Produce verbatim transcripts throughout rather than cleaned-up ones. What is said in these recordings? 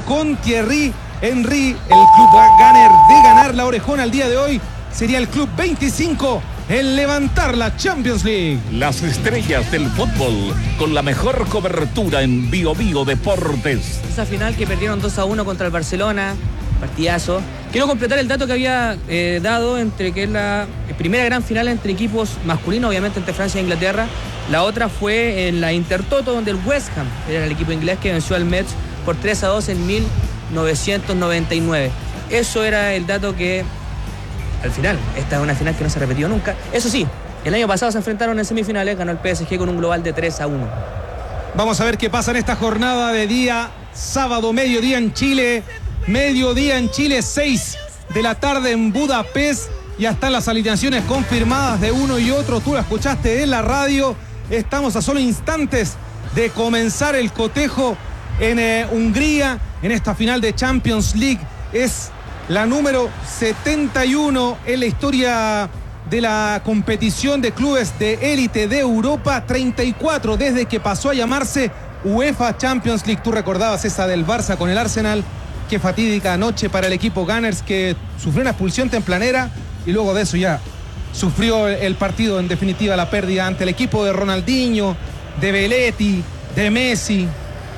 con Thierry Henry. El club Gunner de ganar la orejona al día de hoy sería el club veinticinco en levantar la Champions League. Las estrellas del fútbol con la mejor cobertura en Bio Bio Deportes. Esa final que perdieron dos a uno contra el Barcelona, partidazo. Quiero completar el dato que había eh, dado entre que es la primera gran final entre equipos masculinos, obviamente entre Francia e Inglaterra. La otra fue en la Intertoto, donde el West Ham era el equipo inglés que venció al Metz por tres a dos en mil novecientos noventa y nueve. Eso era el dato que, al final, esta es una final que no se ha repetido nunca. Eso sí, el año pasado se enfrentaron en semifinales, ganó el P S G con un global de tres a uno. Vamos a ver qué pasa en esta jornada de día sábado, mediodía en Chile. Mediodía en Chile, seis de la tarde en Budapest. Ya están las alineaciones confirmadas de uno y otro. Tú la escuchaste en la radio. Estamos a solo instantes de comenzar el cotejo en eh, Hungría, en esta final de Champions League. Es la número setenta y uno en la historia de la competición de clubes de élite de Europa. treinta y cuatro desde que pasó a llamarse UEFA Champions League. Tú recordabas esa del Barça con el Arsenal. Qué fatídica noche para el equipo Gunners, que sufrió una expulsión tempranera y luego de eso ya sufrió el partido, en definitiva la pérdida ante el equipo de Ronaldinho, de Belletti, de Messi.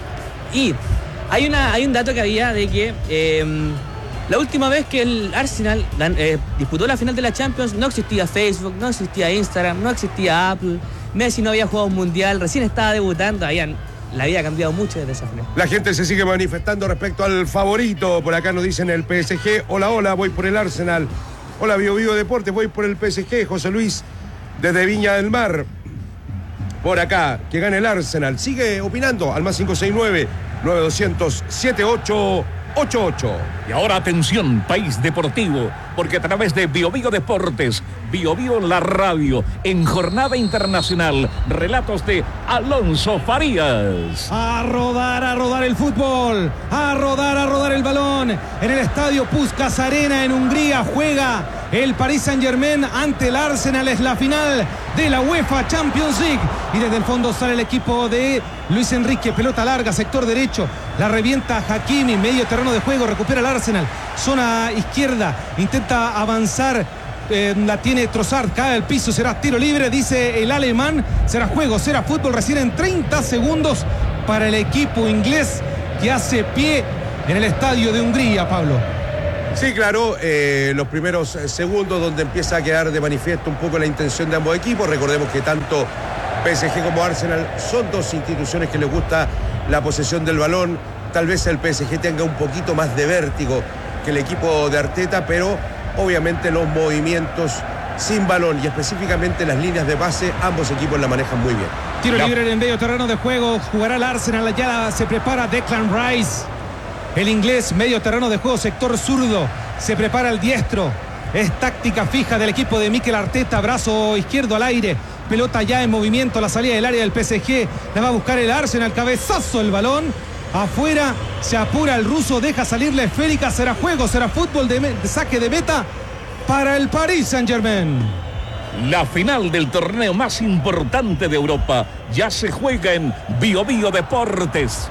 Y hay, una, hay un dato que había de que eh, la última vez que el Arsenal eh, disputó la final de la Champions no existía Facebook, no existía Instagram, no existía Apple, Messi no había jugado un mundial, recién estaba debutando, habían... La vida ha cambiado mucho desde esa final. La gente se sigue manifestando respecto al favorito. Por acá nos dicen el P S G. Hola, hola, voy por el Arsenal. Hola, Bio Bio Deportes, voy por el P S G. José Luis, desde Viña del Mar. Por acá, que gane el Arsenal. Sigue opinando al más cinco seis nueve, nueve dos cero cero, siete ocho ocho ocho. Y ahora atención, país deportivo, porque a través de Bio Bio Deportes, Bio Bio la radio, en jornada internacional, relatos de Alonso Farías. A rodar, a rodar el fútbol, a rodar, a rodar el balón. En el estadio Puskás Arena en Hungría juega el Paris Saint-Germain ante el Arsenal. Es la final de la UEFA Champions League. Y desde el fondo sale el equipo de Luis Enrique. Pelota larga, sector derecho. La revienta Hakimi, medio terreno de juego. Recupera el Arsenal. Zona izquierda. Intenta avanzar. Eh, la tiene Trossard. Cae al piso. Será tiro libre, dice el alemán. Será juego, será fútbol. Recién en treinta segundos para el equipo inglés que hace pie en el estadio de Hungría, Pablo. Sí, claro, eh, los primeros segundos donde empieza a quedar de manifiesto un poco la intención de ambos equipos. Recordemos que tanto P S G como Arsenal son dos instituciones que les gusta la posesión del balón. Tal vez el P S G tenga un poquito más de vértigo que el equipo de Arteta, pero obviamente los movimientos sin balón y específicamente las líneas de pase, ambos equipos la manejan muy bien. Tiro libre en el medio terreno de juego, jugará el Arsenal, ya se prepara Declan Rice. El inglés, medio terreno de juego, sector zurdo. Se prepara el diestro. Es táctica fija del equipo de Mikel Arteta. Brazo izquierdo al aire. Pelota ya en movimiento. La salida del área del P S G. La va a buscar el Arsenal. Cabezazo el balón. Afuera. Se apura el ruso. Deja salir la esférica. Será juego. Será fútbol de, de saque de meta para el Paris Saint-Germain. La final del torneo más importante de Europa ya se juega en Bio Bio Deportes.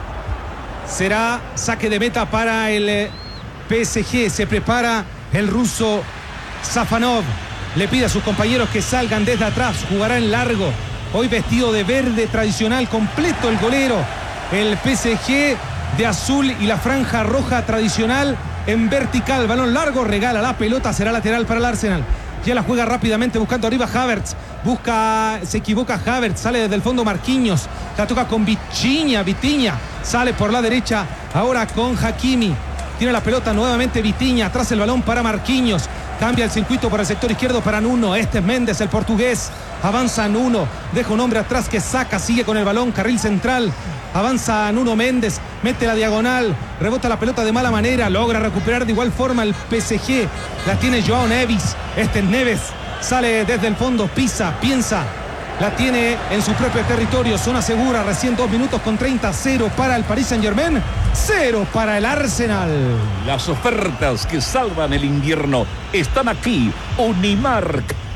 Será saque de meta para el P S G. Se prepara el ruso Safanov. Le pide a sus compañeros que salgan desde atrás. Jugará en largo. Hoy vestido de verde tradicional completo el golero. El P S G de azul y la franja roja tradicional en vertical. Balón largo, regala la pelota. Será lateral para el Arsenal. Ya la juega rápidamente buscando arriba Havertz. Busca, se equivoca Havertz. Sale desde el fondo Marquinhos. La toca con Vitinha. Vitinha sale por la derecha. Ahora con Hakimi. Tiene la pelota nuevamente Vitinha. Atrás el balón para Marquinhos. Cambia el circuito por el sector izquierdo para Nuno. Este es Méndez, el portugués. Avanza Nuno. Deja un hombre atrás que saca. Sigue con el balón. Carril central. Avanza Nuno Méndez. Mete la diagonal. Rebota la pelota de mala manera. Logra recuperar de igual forma el P S G. La tiene Joao Neves. Este es Neves. Sale desde el fondo. Pisa. Piensa. La tiene en su propio territorio. Zona segura. Recién dos minutos con treinta. Cero para el Paris Saint-Germain. Cero para el Arsenal. Las ofertas que salvan el invierno están aquí. Unimark.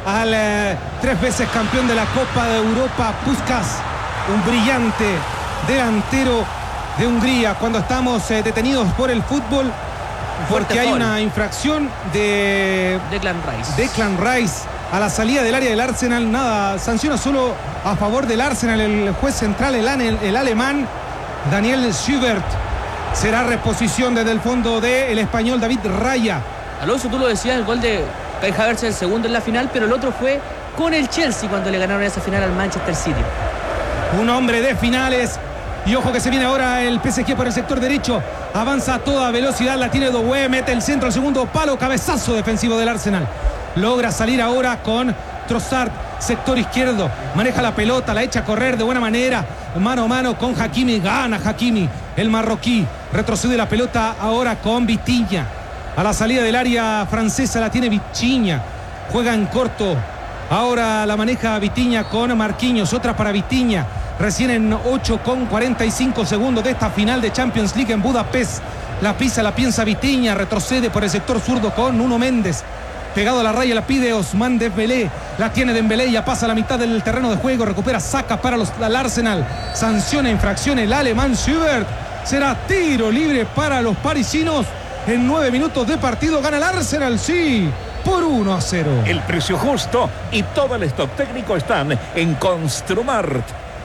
al eh, tres veces campeón de la Copa de Europa, Puskás, un brillante delantero de Hungría. Cuando estamos eh, detenidos por el fútbol, porque hay una infracción de Declan Rice. Declan Rice a la salida del área del Arsenal. Nada, sanciona solo a favor del Arsenal el juez central, el, el alemán Daniel Schubert. Será reposición desde el fondo del español David Raya. Alonso, tú lo decías, el gol de Kai Havertz, el segundo en la final, pero el otro fue con el Chelsea cuando le ganaron esa final al Manchester City. Un hombre de finales. Y ojo que se viene ahora el P S G por el sector derecho. Avanza a toda velocidad, la tiene Doué, mete el centro al segundo palo, cabezazo defensivo del Arsenal. Logra salir ahora con Trossard, sector izquierdo. Maneja la pelota, la echa a correr de buena manera. Mano a mano con Hakimi, gana Hakimi, el marroquí. Retrocede la pelota ahora con Vitinha. A la salida del área francesa la tiene Vitinha. Juega en corto. Ahora la maneja Vitinha con Marquinhos. Otra para Vitinha. Recién en ocho con cuarenta y cinco segundos de esta final de Champions League en Budapest. La pisa, la piensa Vitinha. Retrocede por el sector zurdo con Nuno Méndez. Pegado a la raya la pide Ousmane Dembélé. La tiene Dembélé, ya pasa a la mitad del terreno de juego. Recupera, saca para los, el Arsenal. Sanciona infracción el alemán Schubert. Será tiro libre para los parisinos. En nueve minutos de partido gana el Arsenal, sí, por uno a cero. El precio justo y todo el stock técnico están en Construmart.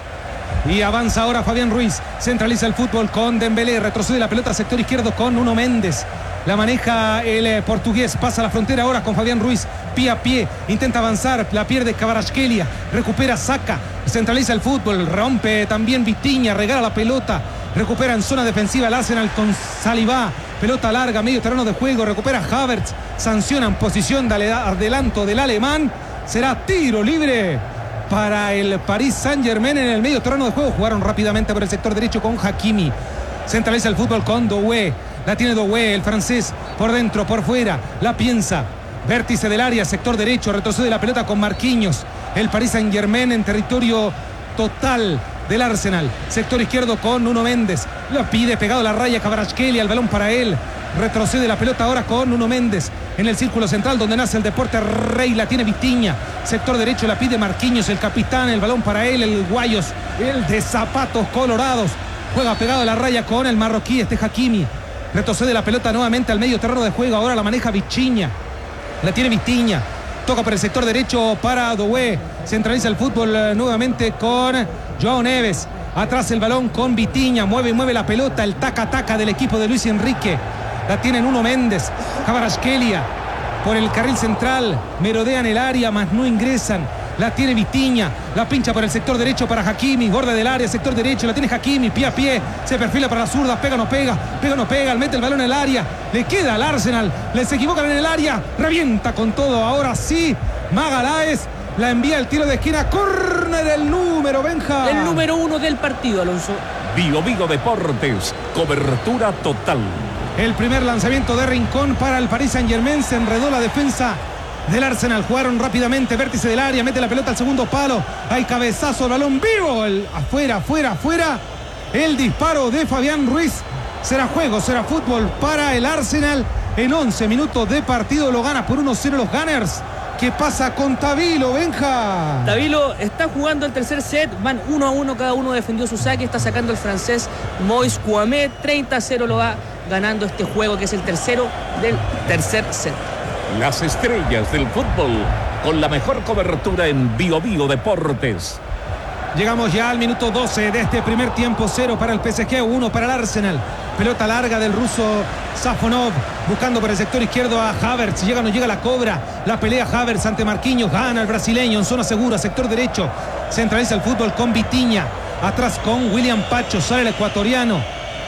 Y avanza ahora Fabián Ruiz. Centraliza el fútbol con Dembélé. Retrocede la pelota al sector izquierdo con Nuno Méndez. La maneja el eh, portugués. Pasa la frontera ahora con Fabián Ruiz. Pie a pie. Intenta avanzar. La pierde Kvaratskhelia. Recupera, saca. Centraliza el fútbol. Rompe también Vitinha. Regala la pelota. Recupera en zona defensiva el Arsenal con Saliba. Pelota larga, medio terreno de juego. Recupera Havertz. Sanciona en posición de adelanto del alemán. Será tiro libre para el Paris Saint-Germain en el medio terreno de juego. Jugaron rápidamente por el sector derecho con Hakimi. Centraliza el fútbol con Doué. La tiene Doué, el francés, por dentro, por fuera. La piensa. Vértice del área, sector derecho. Retrocede la pelota con Marquinhos. El Paris Saint-Germain en territorio total del Arsenal. Sector izquierdo con Nuno Méndez. La pide pegado a la raya Kvaratskhelia. El balón para él. Retrocede la pelota ahora con Nuno Méndez en el círculo central donde nace el deporte rey. La tiene Vitinha. Sector derecho la pide Marquinhos, el capitán. El balón para él, el Guayos, el de zapatos colorados. Juega pegado a la raya con el marroquí, este Hakimi. Retrocede la pelota nuevamente al medio terreno de juego. Ahora la maneja Vitinha. La tiene Vitinha. Toca por el sector derecho para Doué. Centraliza el fútbol eh, nuevamente con Joao Neves. Atrás el balón con Vitinha. Mueve y mueve la pelota. El taca-taca del equipo de Luis Enrique. La tiene Nuno Méndez. Kvaratskhelia por el carril central. Merodean el área, mas no ingresan. La tiene Vitinha. La pincha por el sector derecho para Hakimi. Borde del área, sector derecho. La tiene Hakimi. Pie a pie. Se perfila para la zurda. Pega o no pega. Pega o no pega. Mete el balón en el área. Le queda al Arsenal. Les equivocan en el área. Revienta con todo. Ahora sí. Magaláes la envía el tiro de esquina. Córner el número, Benja. El número uno del partido, Alonso. Bio Bio Deportes. Cobertura total. El primer lanzamiento de Rincón para el Paris Saint-Germain. Se enredó la defensa del Arsenal. Jugaron rápidamente, vértice del área, mete la pelota al segundo palo. Hay cabezazo, el balón vivo. El, afuera, afuera, afuera. El disparo de Fabián Ruiz. Será juego, será fútbol para el Arsenal. En once minutos de partido lo gana por uno cero los Gunners. ¿Qué pasa con Tavilo, Benja? Tavilo está jugando el tercer set. Van uno a uno, cada uno defendió su saque. Está sacando el francés Moïse Kouamé. treinta a cero lo va ganando este juego, que es el tercero del tercer set. Las estrellas del fútbol con la mejor cobertura en Bio Bio Deportes. Llegamos ya al minuto doce de este primer tiempo. Cero para el P S G, uno para el Arsenal. Pelota larga del ruso Safonov, buscando por el sector izquierdo a Havertz. Llega o no llega, la cobra. La pelea Havertz ante Marquinhos. Gana el brasileño en zona segura, sector derecho. Centraliza el fútbol con Vitinha. Atrás con William Pacho. Sale el ecuatoriano.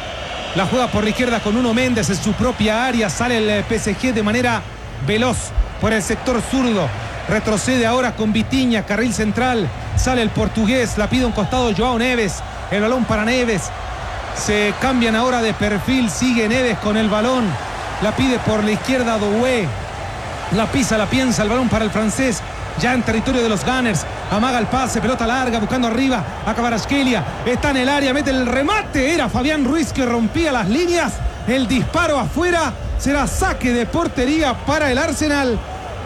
La juega por la izquierda con Nuno Méndez en su propia área. Sale el P S G de manera veloz por el sector zurdo. Retrocede ahora con Vitinha, carril central. Sale el portugués, la pide un costado Joao Neves. El balón para Neves. Se cambian ahora de perfil. Sigue Neves con el balón. La pide por la izquierda Doué. La pisa, la piensa. El balón para el francés. Ya en territorio de los Gunners. Amaga el pase, pelota larga, buscando arriba a Kvaratskhelia. Está en el área, mete el remate. Era Fabián Ruiz que rompía las líneas. El disparo afuera. Será saque de portería para el Arsenal.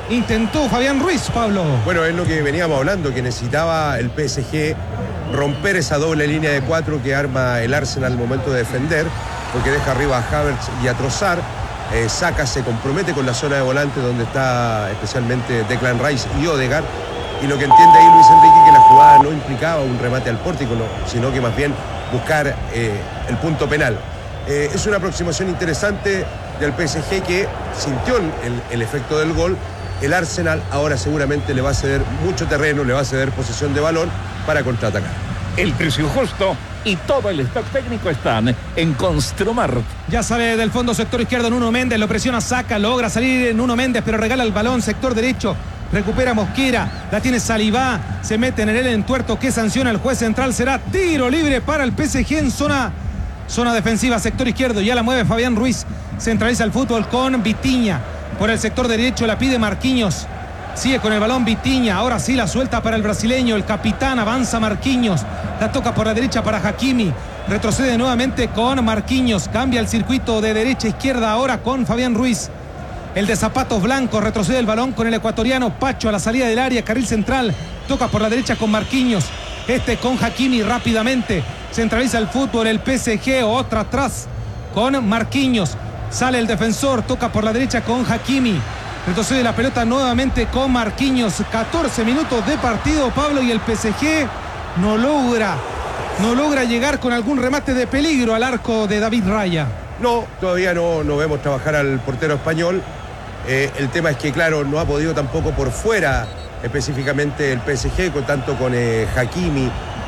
intentó Fabián Ruiz, Pablo. Bueno, es lo que veníamos hablando, que necesitaba el P S G romper esa doble línea de cuatro que arma el Arsenal al momento de defender, porque deja arriba a Havertz y a Trossard. Eh, Saka se compromete con la zona de volante donde está especialmente Declan Rice y Odegaard, y lo que entiende ahí Luis Enrique que la jugada no implicaba un remate al pórtico, no, sino que más bien buscar eh, el punto penal. Eh, es una aproximación interesante del P S G que sintió el, el efecto del gol. El Arsenal ahora seguramente le va a ceder mucho terreno, le va a ceder posesión de balón para contraatacar. El precio justo y todo el stock técnico están en Construmart. Ya sale del fondo sector izquierdo Nuno Méndez, lo presiona Saka, logra salir Nuno Méndez, pero regala el balón sector derecho. Recupera Mosquera, la tiene Salivá, se mete en el entuerto que sanciona el juez central, será tiro libre para el P S G en zona, zona defensiva, sector izquierdo, ya la mueve Fabián Ruiz, centraliza el fútbol con Vitinha, por el sector derecho la pide Marquinhos, sigue con el balón Vitinha, ahora sí la suelta para el brasileño, el capitán, avanza Marquinhos, la toca por la derecha para Hakimi, retrocede nuevamente con Marquinhos, cambia el circuito de derecha a izquierda ahora con Fabián Ruiz. El de zapatos blancos retrocede el balón con el ecuatoriano Pacho a la salida del área, carril central, toca por la derecha con Marquinhos, este con Hakimi rápidamente, centraliza el fútbol el P S G, otra atrás con Marquinhos, sale el defensor, toca por la derecha con Hakimi, retrocede la pelota nuevamente con Marquinhos, catorce minutos de partido, Pablo, y el P S G no logra, no logra llegar con algún remate de peligro al arco de David Raya. No, todavía no, no vemos trabajar al portero español. Eh, el tema es que, claro, no ha podido tampoco por fuera, específicamente el P S G, con, tanto con eh, Hakimi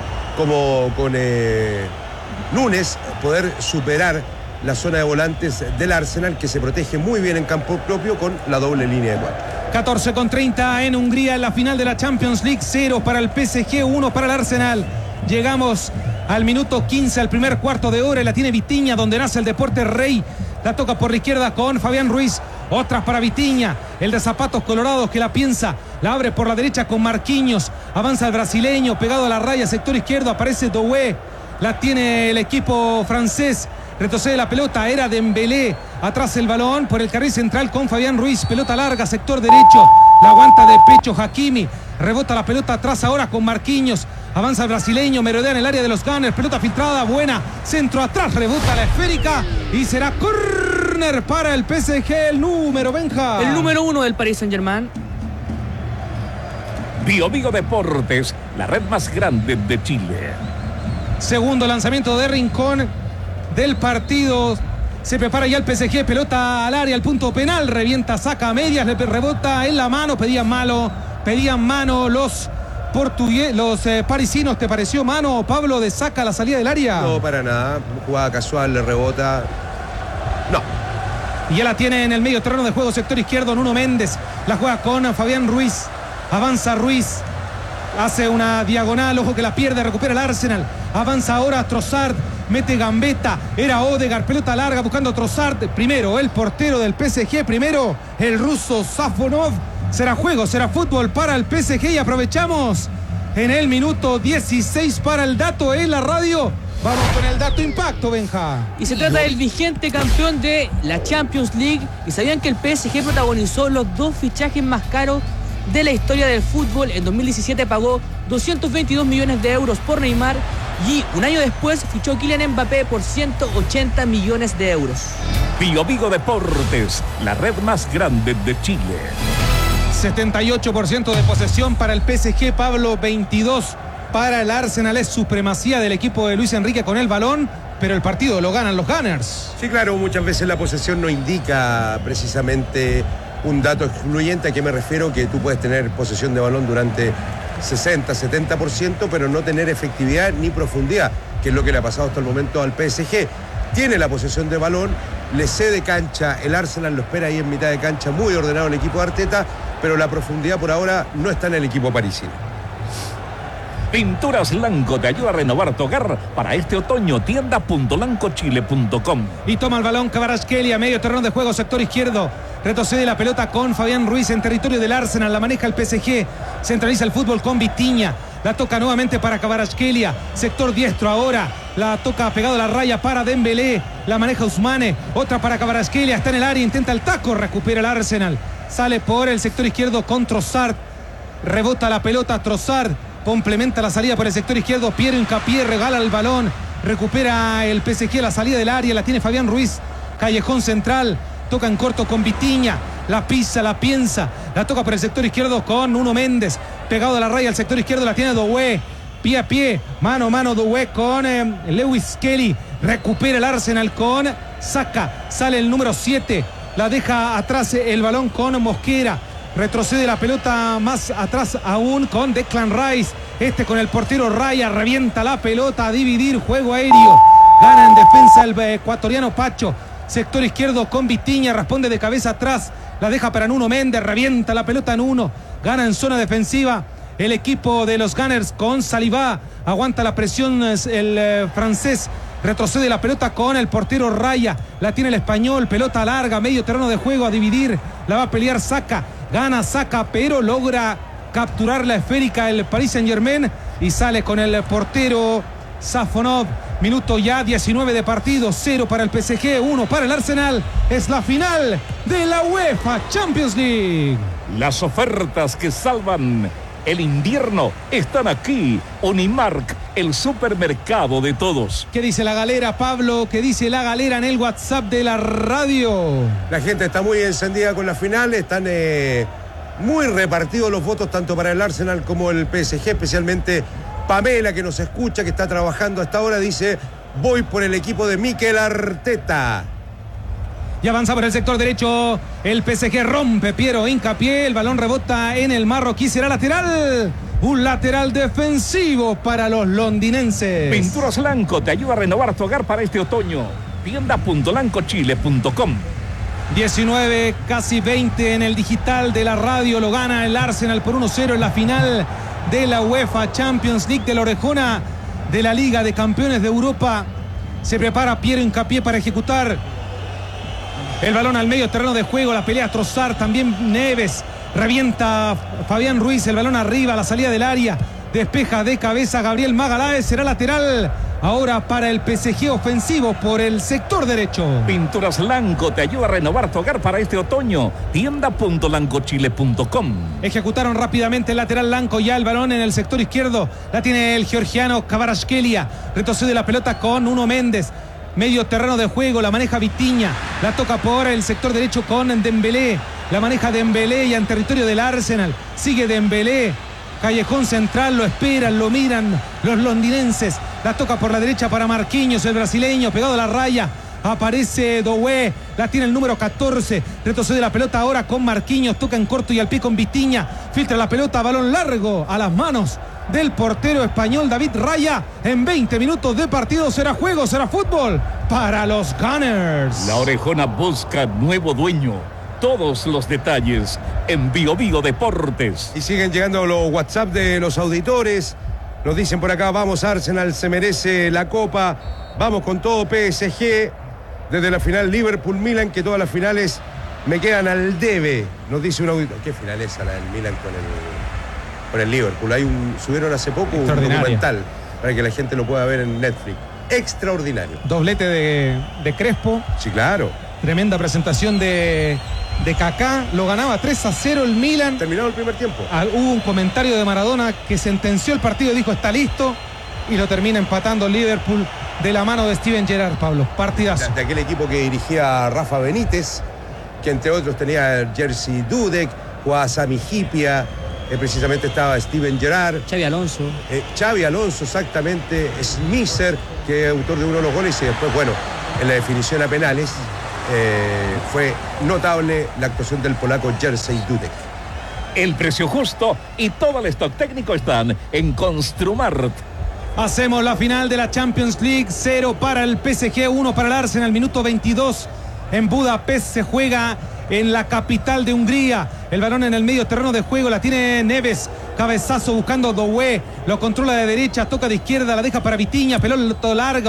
como con eh, Núñez, poder superar la zona de volantes del Arsenal, que se protege muy bien en campo propio con la doble línea de cuatro. catorce con treinta en Hungría, en la final de la Champions League, cero para el P S G, uno para el Arsenal. Llegamos al minuto quince, al primer cuarto de hora, y la tiene Vitinha, donde nace el deporte rey. La toca por la izquierda con Fabián Ruiz. Otras para Vitinha, el de zapatos colorados que la piensa, la abre por la derecha con Marquinhos, avanza el brasileño, pegado a la raya, sector izquierdo, aparece Doué, la tiene el equipo francés, retrocede la pelota, era Dembélé, atrás el balón por el carril central con Fabián Ruiz, pelota larga, sector derecho, la aguanta de pecho Hakimi, rebota la pelota atrás ahora con Marquinhos, avanza el brasileño, merodea en el área de los Gunners, pelota filtrada, buena, centro atrás, rebota la esférica y será córner para el P S G, el número, Benja. El número uno del Paris Saint-Germain. Bio Bio Deportes, la red más grande de Chile. Segundo lanzamiento de Rincón del partido. Se prepara ya el P S G, pelota al área, al punto penal, revienta, saca a medias, le rebota en la mano, pedían mano, pedían mano los portugueses, los eh, parisinos. ¿Te pareció mano, Pablo, de Saka a la salida del área? No, para nada, jugada casual, le rebota. No. Y ya la tiene en el medio terreno de juego, sector izquierdo, Nuno Méndez, la juega con Fabián Ruiz, avanza Ruiz, hace una diagonal, ojo que la pierde, recupera el Arsenal, avanza ahora Trossard, mete gambeta, era Odegaard, pelota larga buscando a Trossard, primero el portero del P S G, primero el ruso Safonov. Será juego, será fútbol para el P S G y aprovechamos en el minuto dieciséis para el dato en la radio. Vamos con el dato impacto, Benja. Y se trata del vigente campeón de la Champions League. ¿Y sabían que el P S G protagonizó los dos fichajes más caros de la historia del fútbol? En dos mil diecisiete pagó doscientos veintidós millones de euros por Neymar y un año después fichó Kylian Mbappé por ciento ochenta millones de euros. Bio Bio Deportes, la red más grande de Chile. setenta y ocho por ciento de posesión para el P S G, Pablo, veintidós para el Arsenal. Es supremacía del equipo de Luis Enrique con el balón, pero el partido lo ganan los Gunners. Sí, claro, muchas veces la posesión no indica precisamente un dato excluyente. ¿A qué me refiero? Que tú puedes tener posesión de balón durante sesenta, setenta por ciento, pero no tener efectividad ni profundidad, que es lo que le ha pasado hasta el momento al P S G. Tiene la posesión de balón, le cede cancha, el Arsenal lo espera ahí en mitad de cancha, muy ordenado el equipo de Arteta, pero la profundidad por ahora no está en el equipo parisino. Pinturas Lanco te ayuda a renovar tu hogar para este otoño. Tienda punto lanco chile punto com. Y toma el balón Kvaratskhelia, medio terreno de juego, sector izquierdo. Retrocede la pelota con Fabián Ruiz en territorio del Arsenal. La maneja el P S G. Centraliza el fútbol con Vitinha. La toca nuevamente para Kvaratskhelia. Sector diestro ahora. La toca pegado a la raya para Dembélé. La maneja Ousmane. Otra para Kvaratskhelia. Está en el área. Intenta el taco. Recupera el Arsenal. Sale por el sector izquierdo con Trossard. Rebota la pelota Trossard. Complementa la salida por el sector izquierdo. Piero Hincapié regala el balón. Recupera el P S G la salida del área. La tiene Fabián Ruiz. Callejón central. Toca en corto con Vitinha. La pisa, la piensa. La toca por el sector izquierdo con Nuno Méndez. Pegado a la raya al sector izquierdo. La tiene Doué. Pie a pie. Mano a mano Doué con eh, Lewis Kelly. Recupera el Arsenal con Saka. Sale el número siete. La deja atrás el balón con Mosquera. Retrocede la pelota más atrás aún con Declan Rice. Este con el portero Raya. Revienta la pelota a dividir. Juego aéreo. Gana en defensa el ecuatoriano Pacho. Sector izquierdo con Vitinha. Responde de cabeza atrás. La deja para Nuno Méndez. Revienta la pelota Nuno. Gana en zona defensiva el equipo de los Gunners con Saliba. Aguanta la presión el eh, francés. Retrocede la pelota con el portero Raya. La tiene el español. Pelota larga. Medio terreno de juego a dividir. La va a pelear Saka. Gana Saka, pero logra capturar la esférica el Paris Saint-Germain y sale con el portero Safonov. Minuto ya diecinueve de partido, cero para el P S G, uno para el Arsenal. Es la final de la UEFA Champions League. Las ofertas que salvan el invierno están aquí. Unimark, el supermercado de todos. ¿Qué dice la galera, Pablo? ¿Qué dice la galera en el WhatsApp de la radio? La gente está muy encendida con la final. Están eh, muy repartidos los votos tanto para el Arsenal como el P S G, especialmente Pamela, que nos escucha, que está trabajando hasta ahora, dice: voy por el equipo de Mikel Arteta. Y avanza por el sector derecho. El P S G rompe. Piero Hincapié. El balón rebota en el marroquí. Será lateral. Un lateral defensivo para los londinenses. Pinturas Lanco te ayuda a renovar tu hogar para este otoño. tienda punto lanco chile punto com. diecinueve, casi veinte en el digital de la radio. Lo gana el Arsenal por uno cero en la final de la UEFA Champions League de la orejona de la Liga de Campeones de Europa. Se prepara Piero Hincapié para ejecutar el balón al medio terreno de juego. La pelea Trossard, también Neves. Revienta Fabián Ruiz, el balón arriba, la salida del área. Despeja de cabeza Gabriel Magaláes. Será lateral ahora para el P S G, ofensivo por el sector derecho. Pinturas Lanco te ayuda a renovar tu hogar para este otoño. tienda punto lanco chile punto com. Ejecutaron rápidamente el lateral Lanco. Ya el balón en el sector izquierdo. La tiene el georgiano Kvaratskhelia. Retrocede la pelota con Nuno Méndez. Medio terreno de juego, la maneja Vitinha. La toca por el sector derecho con Dembélé. La maneja Dembélé ya en territorio del Arsenal. Sigue Dembélé. Callejón central, lo esperan, lo miran los londinenses. La toca por la derecha para Marquinhos, el brasileño, pegado a la raya. Aparece Doué, la tiene el número catorce. Retrocede la pelota ahora con Marquinhos. Toca en corto y al pie con Vitinha. Filtra la pelota, balón largo a las manos del portero español David Raya. En veinte minutos de partido será juego, será fútbol para los Gunners. La orejona busca nuevo dueño. Todos los detalles en Bio Bio Deportes. Y siguen llegando los WhatsApp de los auditores. Nos dicen por acá: vamos Arsenal, se merece la copa. Vamos con todo P S G. Desde la final Liverpool-Milan, que todas las finales me quedan al debe. Nos dice un auditor. ¿Qué final es la del Milan con el, con el Liverpool? Hay un, subieron hace poco un documental para que la gente lo pueda ver en Netflix. Extraordinario. Doblete de, de Crespo. Sí, claro. Tremenda presentación de, de Kaká. Lo ganaba tres a cero el Milan. Terminado el primer tiempo. Ah, hubo un comentario de Maradona que sentenció el partido y dijo: está listo. Y lo termina empatando Liverpool de la mano de Steven Gerrard, Pablo. Partidazo. De, de aquel equipo que dirigía Rafa Benítez, que entre otros tenía Jerzy Dudek, jugaba Sami Hyypiä, eh, precisamente estaba Steven Gerrard. Xavi Alonso. Eh, Xavi Alonso, exactamente. Smisser, que es autor de uno de los goles. Y después, bueno, en la definición a penales, eh, fue notable la actuación del polaco Jerzy Dudek. El precio justo y todo el stock técnico están en Construmart. Hacemos la final de la Champions League. Cero para el P S G, uno para el Arsenal. Minuto veintidós en Budapest. Se juega en la capital de Hungría. El balón en el medio terreno de juego. La tiene Neves. Cabezazo buscando Doué. Lo controla de derecha. Toca de izquierda. La deja para Vitinha. Pelota larga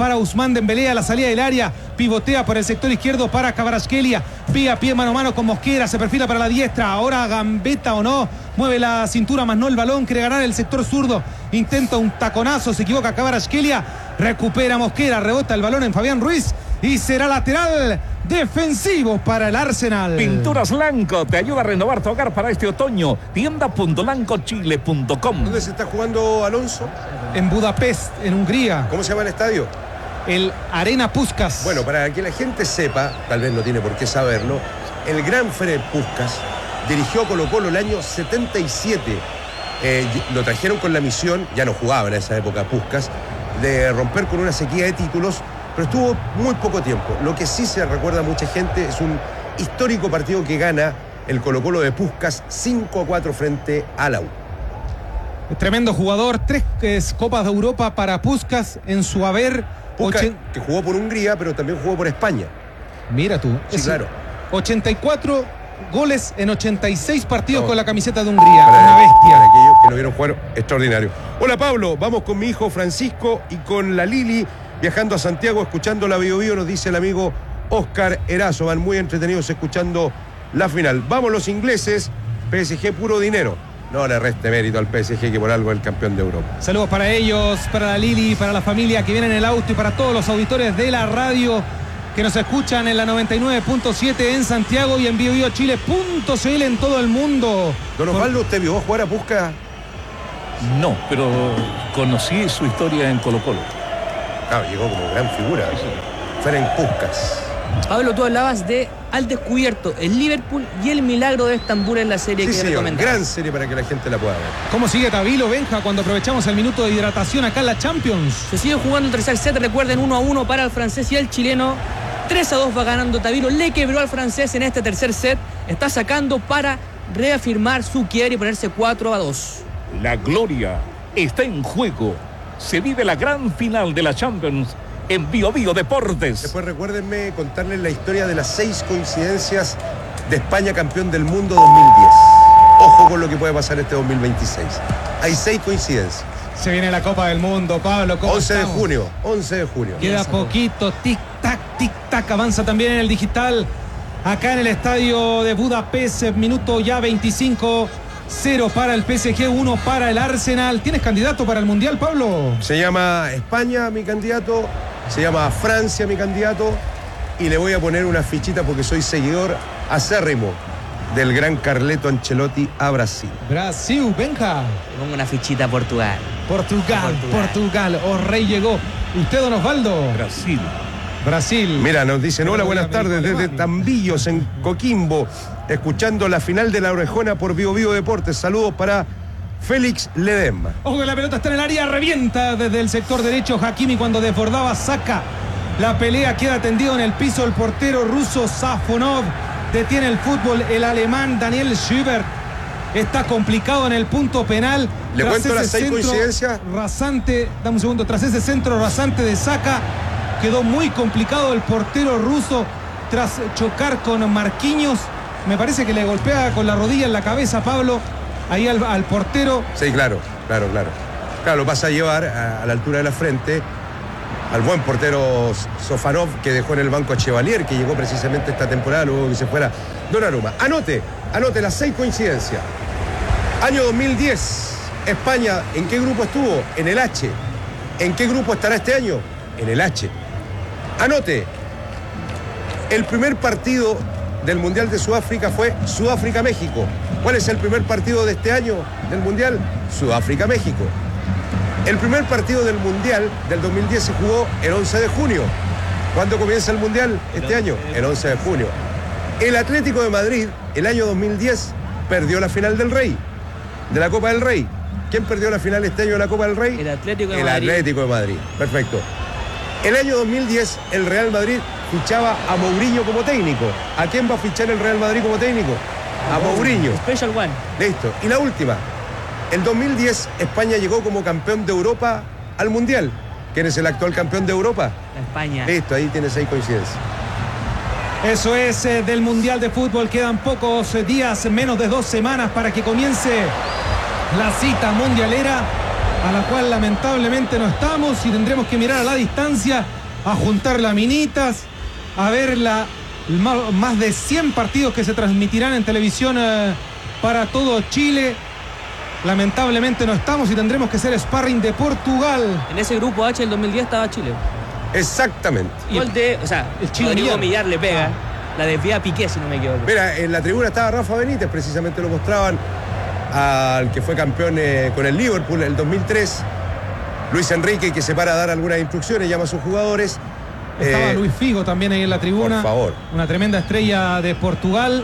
para Ousmane Dembélé a la salida del área. Pivotea por el sector izquierdo para Kvaratskhelia. Pie a pie, mano a mano con Mosquera. Se perfila para la diestra. Ahora gambeta o no. Mueve la cintura, más no el balón. Quiere ganar el sector zurdo. Intenta un taconazo. Se equivoca Kvaratskhelia. Recupera Mosquera. Rebota el balón en Fabián Ruiz. Y será lateral defensivo para el Arsenal. Pinturas Lanco te ayuda a renovar tu hogar para este otoño. tienda punto lanco chile punto com. ¿Dónde se está jugando, Alonso? En Budapest, en Hungría. ¿Cómo se llama el estadio? El Arena Puskás. Bueno, para que la gente sepa, tal vez no tiene por qué saberlo, el gran Ferenc Puskás dirigió a Colo-Colo el año setenta y siete. Eh, lo trajeron con la misión, ya no jugaba en esa época Puskás, de romper con una sequía de títulos, pero estuvo muy poco tiempo. Lo que sí se recuerda a mucha gente es un histórico partido que gana el Colo-Colo de Puskás cinco a cuatro frente al A U. Tremendo jugador, tres eh, Copas de Europa para Puskás en su haber. Puskás, ochen... que jugó por Hungría, pero también jugó por España. Mira tú. Sí, es claro. ochenta y cuatro goles en ochenta y seis partidos no. con la camiseta de Hungría. Para, una bestia. Para aquellos que lo vieron jugar, extraordinario. Hola Pablo, vamos con mi hijo Francisco y con la Lili viajando a Santiago, escuchando la Bio Bio, nos dice el amigo Oscar Erazo. Van muy entretenidos escuchando la final. Vamos los ingleses, P S G puro dinero. No le reste mérito al P S G, que por algo es el campeón de Europa. Saludos para ellos, para la Lili, para la familia que viene en el auto y para todos los auditores de la radio que nos escuchan en la noventa y nueve punto siete en Santiago y en bio bio chile punto c l en todo el mundo. Don Osvaldo, ¿usted vio jugar a Puskás? No, pero conocí su historia en Colo-Colo. Claro, llegó como gran figura. Ferenc Puskás. Pablo, tú hablabas de Al Descubierto, el Liverpool y el Milagro de Estambul en la serie Sí, que señor, recomendamos. gran serie para que la gente la pueda ver. ¿Cómo sigue Tabilo, Benja, cuando aprovechamos el minuto de hidratación acá en la Champions? Se sigue jugando el tercer set, recuerden, uno a uno para el francés y el chileno. tres a dos va ganando Tabilo, le quebró al francés en este tercer set. Está sacando para reafirmar su quiebre y ponerse cuatro a dos. La gloria está en juego. Se vive la gran final de la Champions en Bio Bio Deportes. Después recuérdenme contarles la historia de las seis coincidencias de España campeón del mundo dos mil diez. Ojo con lo que puede pasar este dos mil veintiséis. Hay seis coincidencias. Se viene la Copa del Mundo, Pablo. ¿Cómo once estamos? de junio, once de junio. Queda poquito, tic-tac, tic-tac. Avanza también en el digital. Acá en el estadio de Budapest, minuto ya veinticinco. Cero para el P S G, uno para el Arsenal. ¿Tienes candidato para el Mundial, Pablo? Se llama España mi candidato, se llama Francia mi candidato y le voy a poner una fichita porque soy seguidor acérrimo del gran Carleto Ancelotti a Brasil. Brasil, Benja. Le pongo una fichita a Portugal. Portugal, Portugal. Oh, rey llegó. ¿Usted, don Osvaldo? Brasil. Brasil. Mira, nos dicen, hola, buenas tardes desde Tambillos, en Coquimbo, escuchando la final de la Orejona por Bio Bio Deportes. Saludos para Félix Ledesma. Ojo que la pelota está en el área, revienta desde el sector derecho Hakimi cuando desbordaba, saca la pelea, queda tendido en el piso el portero ruso Safonov, detiene el fútbol el alemán Daniel Schubert. Está complicado en el punto penal. ¿Le Tras cuento las ese seis centro coincidencias? Rasante, dame un segundo, tras ese centro rasante de Saka, quedó muy complicado el portero ruso tras chocar con Marquinhos. Me parece que le golpea con la rodilla en la cabeza, Pablo, ahí al, al portero. Sí, claro, claro, claro. Claro, lo pasa a llevar a, a la altura de la frente al buen portero Sofanov, que dejó en el banco a Chevalier, que llegó precisamente esta temporada, luego que se fuera Donnarumma. Anote, anote las seis coincidencias. Año dos mil diez, España, ¿en qué grupo estuvo? En el H. ¿En qué grupo estará este año? En el H. Anote, el primer partido del Mundial de Sudáfrica fue Sudáfrica-México. ¿Cuál es el primer partido de este año del Mundial? Sudáfrica-México. El primer partido del Mundial del dos mil diez se jugó el once de junio. ¿Cuándo comienza el Mundial este año? El once de junio. El Atlético de Madrid, el año dos mil diez, perdió la final del Rey, de la Copa del Rey. ¿Quién perdió la final este año de la Copa del Rey? El Atlético de el Madrid. El Atlético de Madrid, perfecto. El año dos mil diez, el Real Madrid fichaba a Mourinho como técnico. ¿A quién va a fichar el Real Madrid como técnico? A Mourinho. Special One. Listo. Y la última. El dos mil diez, España llegó como campeón de Europa al Mundial. ¿Quién es el actual campeón de Europa? España. Listo, ahí tienes seis coincidencias. Eso es eh, del Mundial de Fútbol. Quedan pocos eh, días, menos de dos semanas para que comience la cita mundialera. a la cual lamentablemente no estamos y tendremos que mirar a la distancia, a juntar laminitas, a ver la, más de cien partidos que se transmitirán en televisión eh, para todo Chile. Lamentablemente no estamos y tendremos que ser sparring de Portugal. En ese grupo H del dos mil diez estaba Chile. Exactamente. Gol de, o sea, el Chile Rodrigo Millar. Millar le pega. La desvía a Piqué, si no me equivoco. Mira, en la tribuna estaba Rafa Benítez, precisamente lo mostraban, al que fue campeón eh, con el Liverpool en el dos mil tres. Luis Enrique, que se para a dar algunas instrucciones, llama a sus jugadores. Estaba Eh, Luis Figo también ahí en la tribuna. Por favor. Una tremenda estrella de Portugal.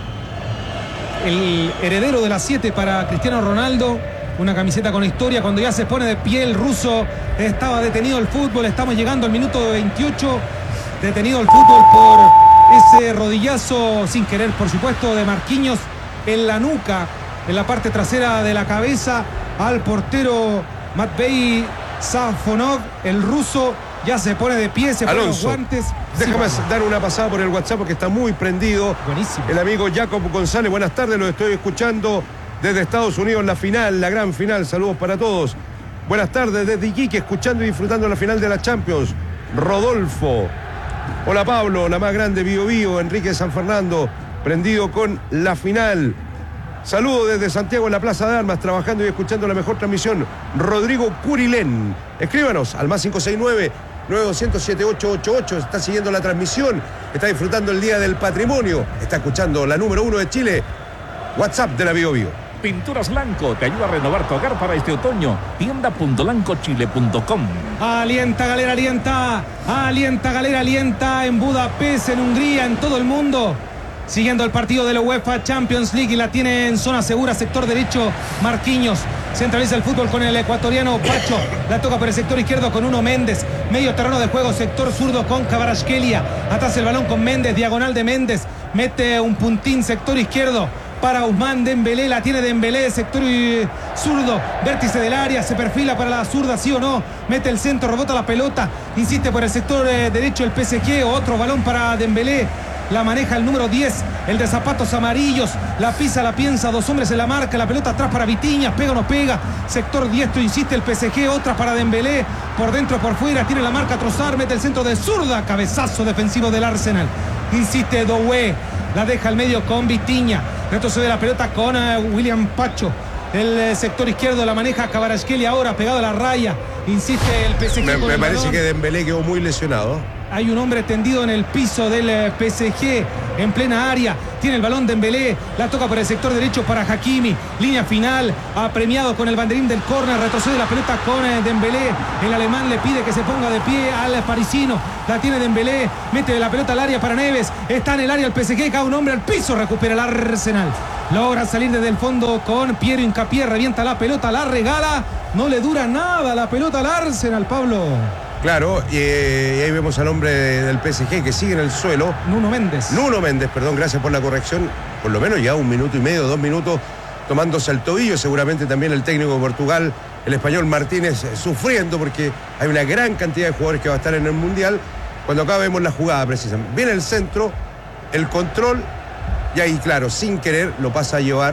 El heredero de las siete para Cristiano Ronaldo. Una camiseta con historia. Cuando ya se pone de pie el ruso, estaba detenido el fútbol. Estamos llegando al minuto veintiocho. Detenido el fútbol por ese rodillazo, sin querer por supuesto, de Marquinhos en la nuca, en la parte trasera de la cabeza, al portero Matvei Safonov. El ruso ya se pone de pie, se pone los Alonso, guantes. déjame Sí, dar una pasada por el WhatsApp porque está muy prendido. Buenísimo. El amigo Jacob González, buenas tardes, lo estoy escuchando desde Estados Unidos, la final, la gran final. Saludos para todos. Buenas tardes desde Iquique, escuchando y disfrutando la final de la Champions. Rodolfo. Hola Pablo, la más grande Bio Bio, Enrique de San Fernando, prendido con la final. Saludos desde Santiago en la Plaza de Armas, trabajando y escuchando la mejor transmisión. Rodrigo Curilén. Escríbanos al más cinco seis nueve, nueve dos cero, siete ocho ocho ocho. Está siguiendo la transmisión, está disfrutando el Día del Patrimonio, está escuchando la número uno de Chile. WhatsApp de la Bio Bio. Pinturas Blanco te ayuda a renovar tu hogar para este otoño. tienda punto blanco chile punto com. Alienta, Galera, alienta. Alienta, Galera, alienta. En Budapest, en Hungría, en todo el mundo. Siguiendo el partido de la UEFA Champions League y la tiene en zona segura, sector derecho, Marquinhos. Centraliza el fútbol con el ecuatoriano Pacho. La toca por el sector izquierdo con Uno Méndez. Medio terreno de juego, sector zurdo con Kvaratskhelia. Atrás el balón con Méndez, diagonal de Méndez. Mete un puntín, sector izquierdo. Para Ousmane Dembélé, la tiene Dembélé, sector eh, zurdo, vértice del área, se perfila para la zurda, sí o no, mete el centro, rebota la pelota, insiste por el sector eh, derecho el P S G, otro balón para Dembélé, la maneja el número diez, el de zapatos amarillos, la pisa, la piensa, dos hombres en la marca, la pelota atrás para Vitinha, pega o no pega, sector diestro, insiste el P S G, otra para Dembélé, por dentro, por fuera, tiene la marca Trossard, mete el centro de zurda, cabezazo defensivo del Arsenal, insiste Doué, la deja al medio con Vitinha. Retrocede la pelota con uh, William Pacho. El uh, sector izquierdo la maneja Kvaratskhelia ahora, pegado a la raya. Insiste el P S G. Me, con me el parece balón. que Dembélé quedó muy lesionado. Hay un hombre tendido en el piso del uh, P S G en plena área. Tiene el balón Dembélé. La toca por el sector derecho para Hakimi. Línea final. Apremiado con el banderín del córner. Retrocede la pelota con uh, Dembélé. El alemán le pide que se ponga de pie al parisino. La tiene Dembélé. Mete la pelota al área para Neves. Está en el área el P S G. Cae un hombre al piso. Recupera el Arsenal. Logra salir desde el fondo con Piero Hincapié. Revienta la pelota. La regala. No le dura nada la pelota al Arsenal, Pablo. Claro, y, eh, y ahí vemos al hombre del P S G que sigue en el suelo. Nuno Méndez. Nuno Méndez, perdón, gracias por la corrección. Por lo menos ya un minuto y medio, dos minutos, tomándose el tobillo. Seguramente también el técnico de Portugal, el español Martínez, eh, sufriendo porque hay una gran cantidad de jugadores que va a estar en el Mundial. Cuando acá vemos la jugada precisamente. Viene el centro, el control, y ahí, claro, sin querer, lo pasa a llevar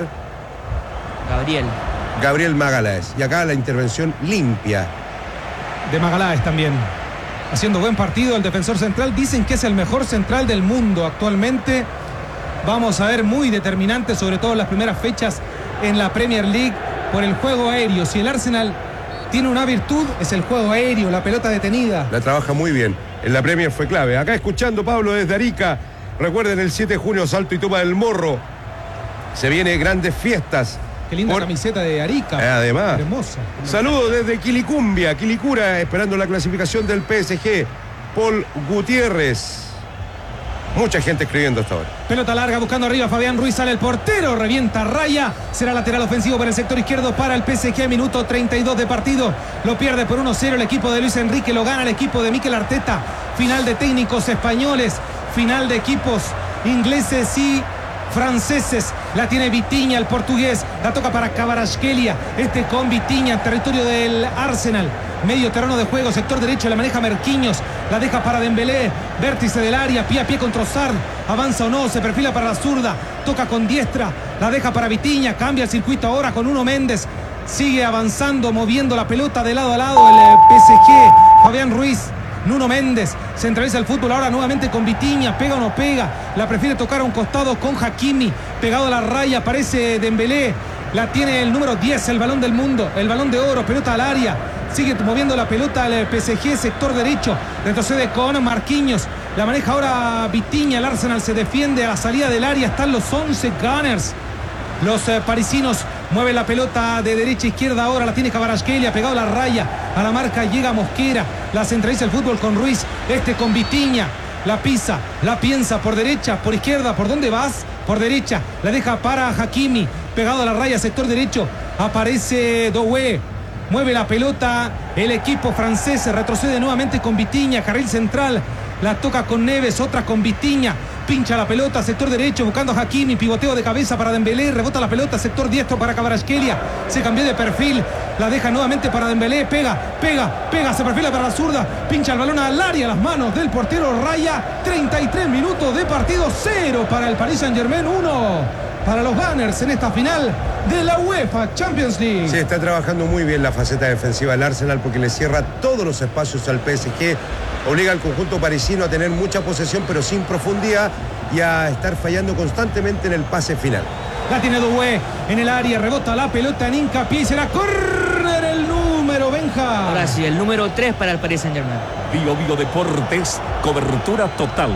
Gabriel. Gabriel Magalhães. Y acá la intervención limpia. De Magalhães también. Haciendo buen partido el defensor central. Dicen que es el mejor central del mundo actualmente. Vamos a ver, muy determinante, sobre todo en las primeras fechas en la Premier League, por el juego aéreo. Si el Arsenal tiene una virtud, es el juego aéreo, la pelota detenida. La trabaja muy bien. En la Premier fue clave. Acá escuchando Pablo desde Arica. Recuerden el siete de junio, Salto y Toma del Morro. Se vienen grandes fiestas. Qué linda Por- camiseta de Arica. Eh, además. Hermosa. Saludos desde Quilicumbia, Quilicura, esperando la clasificación del P S G. Paul Gutiérrez. Mucha gente escribiendo hasta ahora. Pelota larga buscando arriba Fabián Ruiz, sale el portero, revienta raya, será lateral ofensivo por el sector izquierdo para el P S G, minuto treinta y dos de partido, lo pierde por uno cero el equipo de Luis Enrique, lo gana el equipo de Mikel Arteta, final de técnicos españoles, final de equipos ingleses y franceses, la tiene Vitinha, el portugués, la toca para Kvaratskhelia, este con Vitinha, territorio del Arsenal, medio terreno de juego, sector derecho, la maneja Marquinhos, la deja para Dembélé, vértice del área, pie a pie con Trossard, avanza o no, se perfila para la zurda, toca con diestra, la deja para Vitinha, cambia el circuito ahora con Nuno Méndez, sigue avanzando, moviendo la pelota de lado a lado el eh, P S G. Fabián Ruiz, Nuno Méndez, centraliza el fútbol ahora nuevamente con Vitinha, pega o no pega, la prefiere tocar a un costado con Hakimi, pegado a la raya, aparece Dembélé, la tiene el número diez, el balón del mundo, el balón de oro, pelota al área, sigue moviendo la pelota al P S G, sector derecho, retrocede con Marquinhos, la maneja ahora Vitinha, el Arsenal se defiende a la salida del área, están los once Gunners, los eh, parisinos mueven la pelota de derecha a izquierda ahora, la tiene Kvaratskhelia, pegado a la raya, a la marca llega Mosquera, la centraliza el fútbol con Ruiz, este con Vitinha, la pisa, la piensa por derecha, por izquierda, ¿por dónde vas? Por derecha, la deja para Hakimi, pegado a la raya, sector derecho, aparece Doué, mueve la pelota el equipo francés, retrocede nuevamente con Vitinha, carril central, la toca con Neves, otra con Vitinha, pincha la pelota, sector derecho, buscando a Hakimi, pivoteo de cabeza para Dembélé, rebota la pelota, sector diestro para Kvaratskhelia, se cambió de perfil, la deja nuevamente para Dembélé, pega, pega, pega, se perfila para la zurda, pincha el balón al área, las manos del portero Raya, treinta y tres minutos de partido, cero para el Paris Saint-Germain, uno para los Gunners en esta final de la UEFA Champions League. Sí, está trabajando muy bien la faceta defensiva del Arsenal porque le cierra todos los espacios al P S G, obliga al conjunto parisino a tener mucha posesión pero sin profundidad y a estar fallando constantemente en el pase final. La tiene Doué en el área, rebota la pelota en hincapié y será córner el número Benja. Ahora sí, el número tres para el Paris Saint-Germain. Bio Bio Deportes, cobertura total.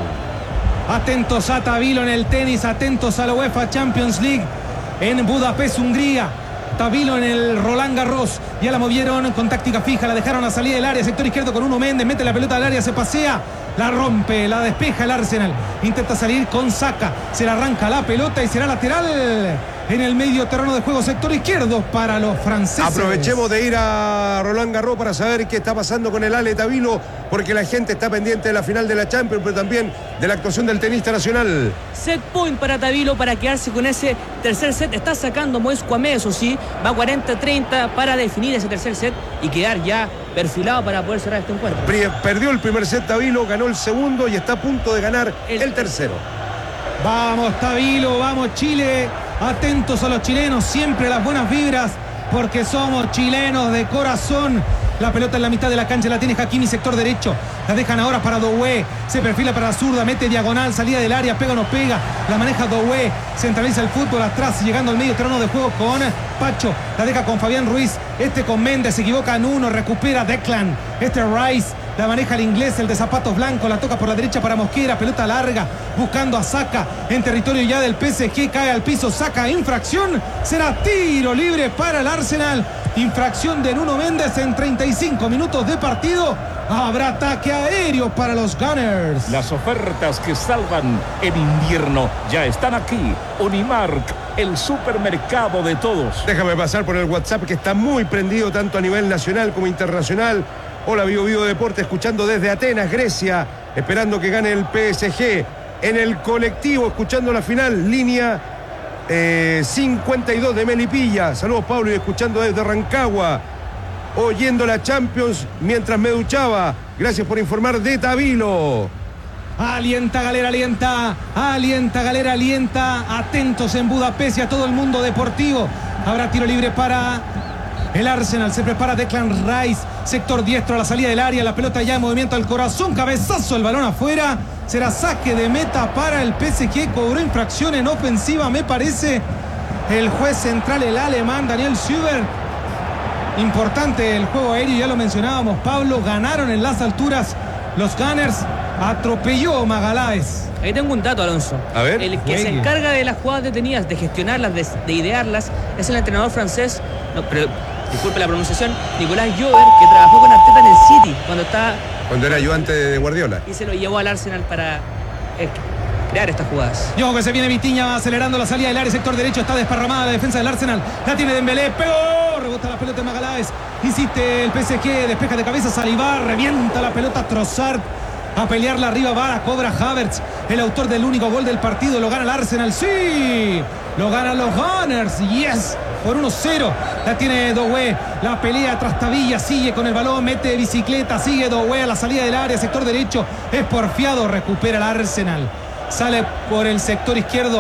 Atentos a Tabilo en el tenis, atentos a la UEFA Champions League en Budapest, Hungría. Tabilo en el Roland Garros, ya la movieron con táctica fija, la dejaron a salir del área, sector izquierdo con Nuno Méndez, mete la pelota al área, se pasea, la rompe, la despeja el Arsenal, intenta salir con Saka, se le arranca la pelota y será lateral en el medio terreno de juego, sector izquierdo para los franceses. Aprovechemos de ir a Roland Garros para saber qué está pasando con el Ale Tabilo, porque la gente está pendiente de la final de la Champions, pero también de la actuación del tenista nacional. Set point para Tabilo para quedarse con ese tercer set. Está sacando Moïse Kouamé, eso sí, va cuarenta treinta para definir ese tercer set y quedar ya perfilado para poder cerrar este encuentro. Perdió el primer set Tabilo, ganó el segundo y está a punto de ganar el, el tercero. Vamos Tabilo, vamos Chile, atentos a los chilenos, siempre las buenas vibras, porque somos chilenos de corazón. La pelota en la mitad de la cancha la tiene Hakimi, sector derecho, la dejan ahora para Doué, se perfila para la zurda, mete diagonal, salida del área, pega o no pega, la maneja Doué, centraliza el fútbol atrás, llegando al medio terreno de juego con Pacho, la deja con Fabián Ruiz, este con Méndez, se equivoca en uno, recupera Declan, este Rice, la maneja el inglés, el de zapatos blancos, la toca por la derecha para Mosquera, pelota larga, buscando a Saka en territorio ya del P S G, cae al piso, Saka, infracción, será tiro libre para el Arsenal, infracción de Nuno Méndez en treinta y cinco minutos de partido, habrá ataque aéreo para los Gunners. Las ofertas que salvan en invierno ya están aquí, Unimark, el supermercado de todos. Déjame pasar por el WhatsApp que está muy prendido tanto a nivel nacional como internacional. Hola Bio Bio Deporte, escuchando desde Atenas, Grecia, esperando que gane el P S G. En el colectivo, escuchando la final, línea eh, cincuenta y dos de Melipilla. Saludos Pablo, y escuchando desde Rancagua, oyendo la Champions mientras me duchaba. Gracias por informar de Tabilo. Alienta Galera, alienta, alienta Galera, alienta. Atentos en Budapest y a todo el mundo deportivo. Habrá tiro libre para el Arsenal, se prepara Declan Rice, sector diestro a la salida del área, la pelota ya en movimiento al corazón, cabezazo, el balón afuera, será saque de meta para el P S G, cobró infracción en ofensiva, me parece, el juez central, el alemán Daniel Schubert. Importante el juego aéreo, ya lo mencionábamos, Pablo, ganaron en las alturas los Gunners, atropelló Magaláes. Ahí tengo un dato, Alonso. A ver. El que juegue. se encarga de las jugadas detenidas, de gestionarlas, de, de idearlas, es el entrenador francés, no, pero, disculpe la pronunciación, Nicolás Jover, que trabajó con Arteta en el City cuando estaba... Cuando era ayudante de Guardiola. Y se lo llevó al Arsenal para eh, crear estas jugadas. Yo que se viene Vitinha acelerando la salida del área, sector derecho, está desparramada la defensa del Arsenal, la tiene Dembélé, pegó, rebota la pelota de Magaláes, insiste el P S G, despeja de cabeza Saliba, revienta la pelota Trossard, a pelearla arriba va, cobra Havertz, el autor del único gol del partido, lo gana el Arsenal, sí, lo ganan los Gunners, yes, por uno cero, la tiene Doué, la pelea tras Tabilla, sigue con el balón, mete bicicleta, sigue Doué a la salida del área, sector derecho, es porfiado, recupera el Arsenal, sale por el sector izquierdo,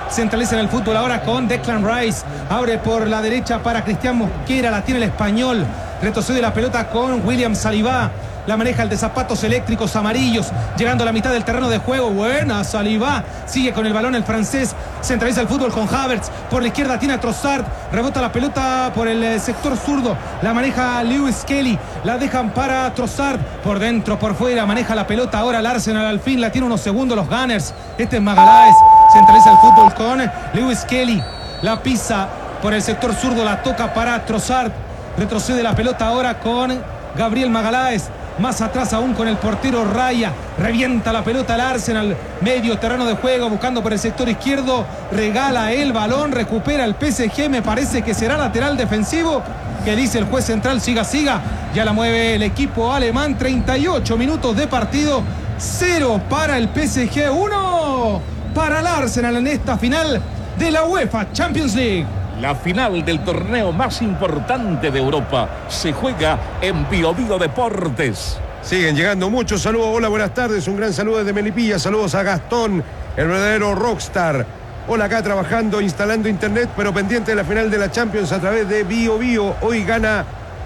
centraliza en el fútbol ahora con Declan Rice. Abre por la derecha para Cristian Mosquera. La tiene el español. Retrocede la pelota con William Saliba. La maneja el de zapatos eléctricos amarillos. Llegando a la mitad del terreno de juego. Buena Saliba. Sigue con el balón el francés. Centraliza el fútbol con Havertz. Por la izquierda tiene a Trossard. Rebota la pelota por el sector zurdo. La maneja Lewis Kelly. La dejan para Trossard. Por dentro, por fuera. Maneja la pelota ahora el Arsenal. Al fin la tiene unos segundos los Gunners. Este es Magalhaes. Centraliza el fútbol con Lewis Kelly. La pisa por el sector zurdo. La toca para Trossard. Retrocede la pelota ahora con Gabriel Magalhaes. Más atrás aún con el portero Raya. Revienta la pelota al Arsenal. Medio terreno de juego. Buscando por el sector izquierdo. Regala el balón. Recupera el P S G. Me parece que será lateral defensivo. Que dice el juez central. Siga, siga. Ya la mueve el equipo alemán. treinta y ocho minutos de partido. Cero para el P S G. Uno para el Arsenal en esta final de la UEFA Champions League. La final del torneo más importante de Europa se juega en Bio Bio Deportes. Siguen llegando muchos saludos. Hola, buenas tardes. Un gran saludo desde Melipilla. Saludos a Gastón, el verdadero rockstar. Hola, acá trabajando, instalando internet, pero pendiente de la final de la Champions a través de Bio Bio. Hoy gana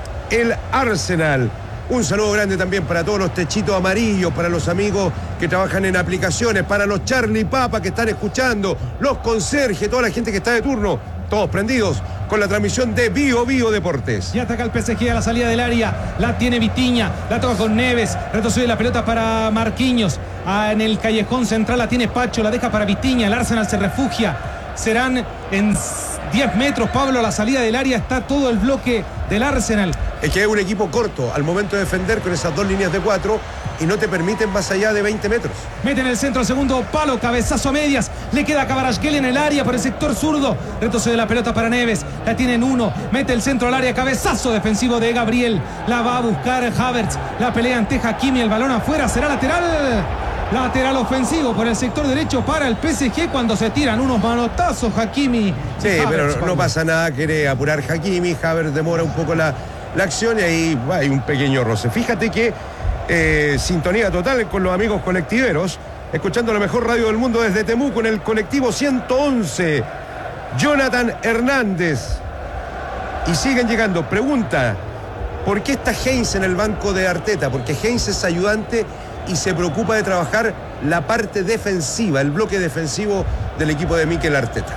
el Arsenal. Un saludo grande también para todos los techitos amarillos, para los amigos que trabajan en aplicaciones, para los Charlie Papa que están escuchando, los conserjes, toda la gente que está de turno. Todos prendidos con la transmisión de Bio Bio Deportes. Y ataca el P S G a la salida del área. La tiene Vitinha. La toca con Neves. Retrocede la pelota para Marquinhos. Ah, en el callejón central la tiene Pacho. La deja para Vitinha. El Arsenal se refugia. Serán en diez metros, Pablo, la salida del área. Está todo el bloque del Arsenal. Es que es un equipo corto al momento de defender con esas dos líneas de cuatro y no te permiten más allá de veinte metros. Mete en el centro al segundo palo, cabezazo a medias. Le queda a Kvaratskhelia en el área por el sector zurdo. Retrocede la pelota para Neves. La tiene en uno. Mete el centro al área. Cabezazo defensivo de Gabriel. La va a buscar Havertz. La pelea ante Hakimi. El balón afuera. Será lateral. Lateral ofensivo por el sector derecho para el P S G cuando se tiran unos manotazos Hakimi. Sí, Havertz, pero no, no Pablo. pasa nada. Quiere apurar Hakimi. Havertz demora un poco la, la acción y ahí va, hay un pequeño roce. Fíjate que eh, sintonía total con los amigos colectiveros. Escuchando la mejor radio del mundo desde Temuco en el colectivo ciento once. Jonathan Hernández. Y siguen llegando. Pregunta, ¿por qué está Heinz en el banco de Arteta? Porque Heinz es ayudante y se preocupa de trabajar la parte defensiva, el bloque defensivo del equipo de Mikel Arteta.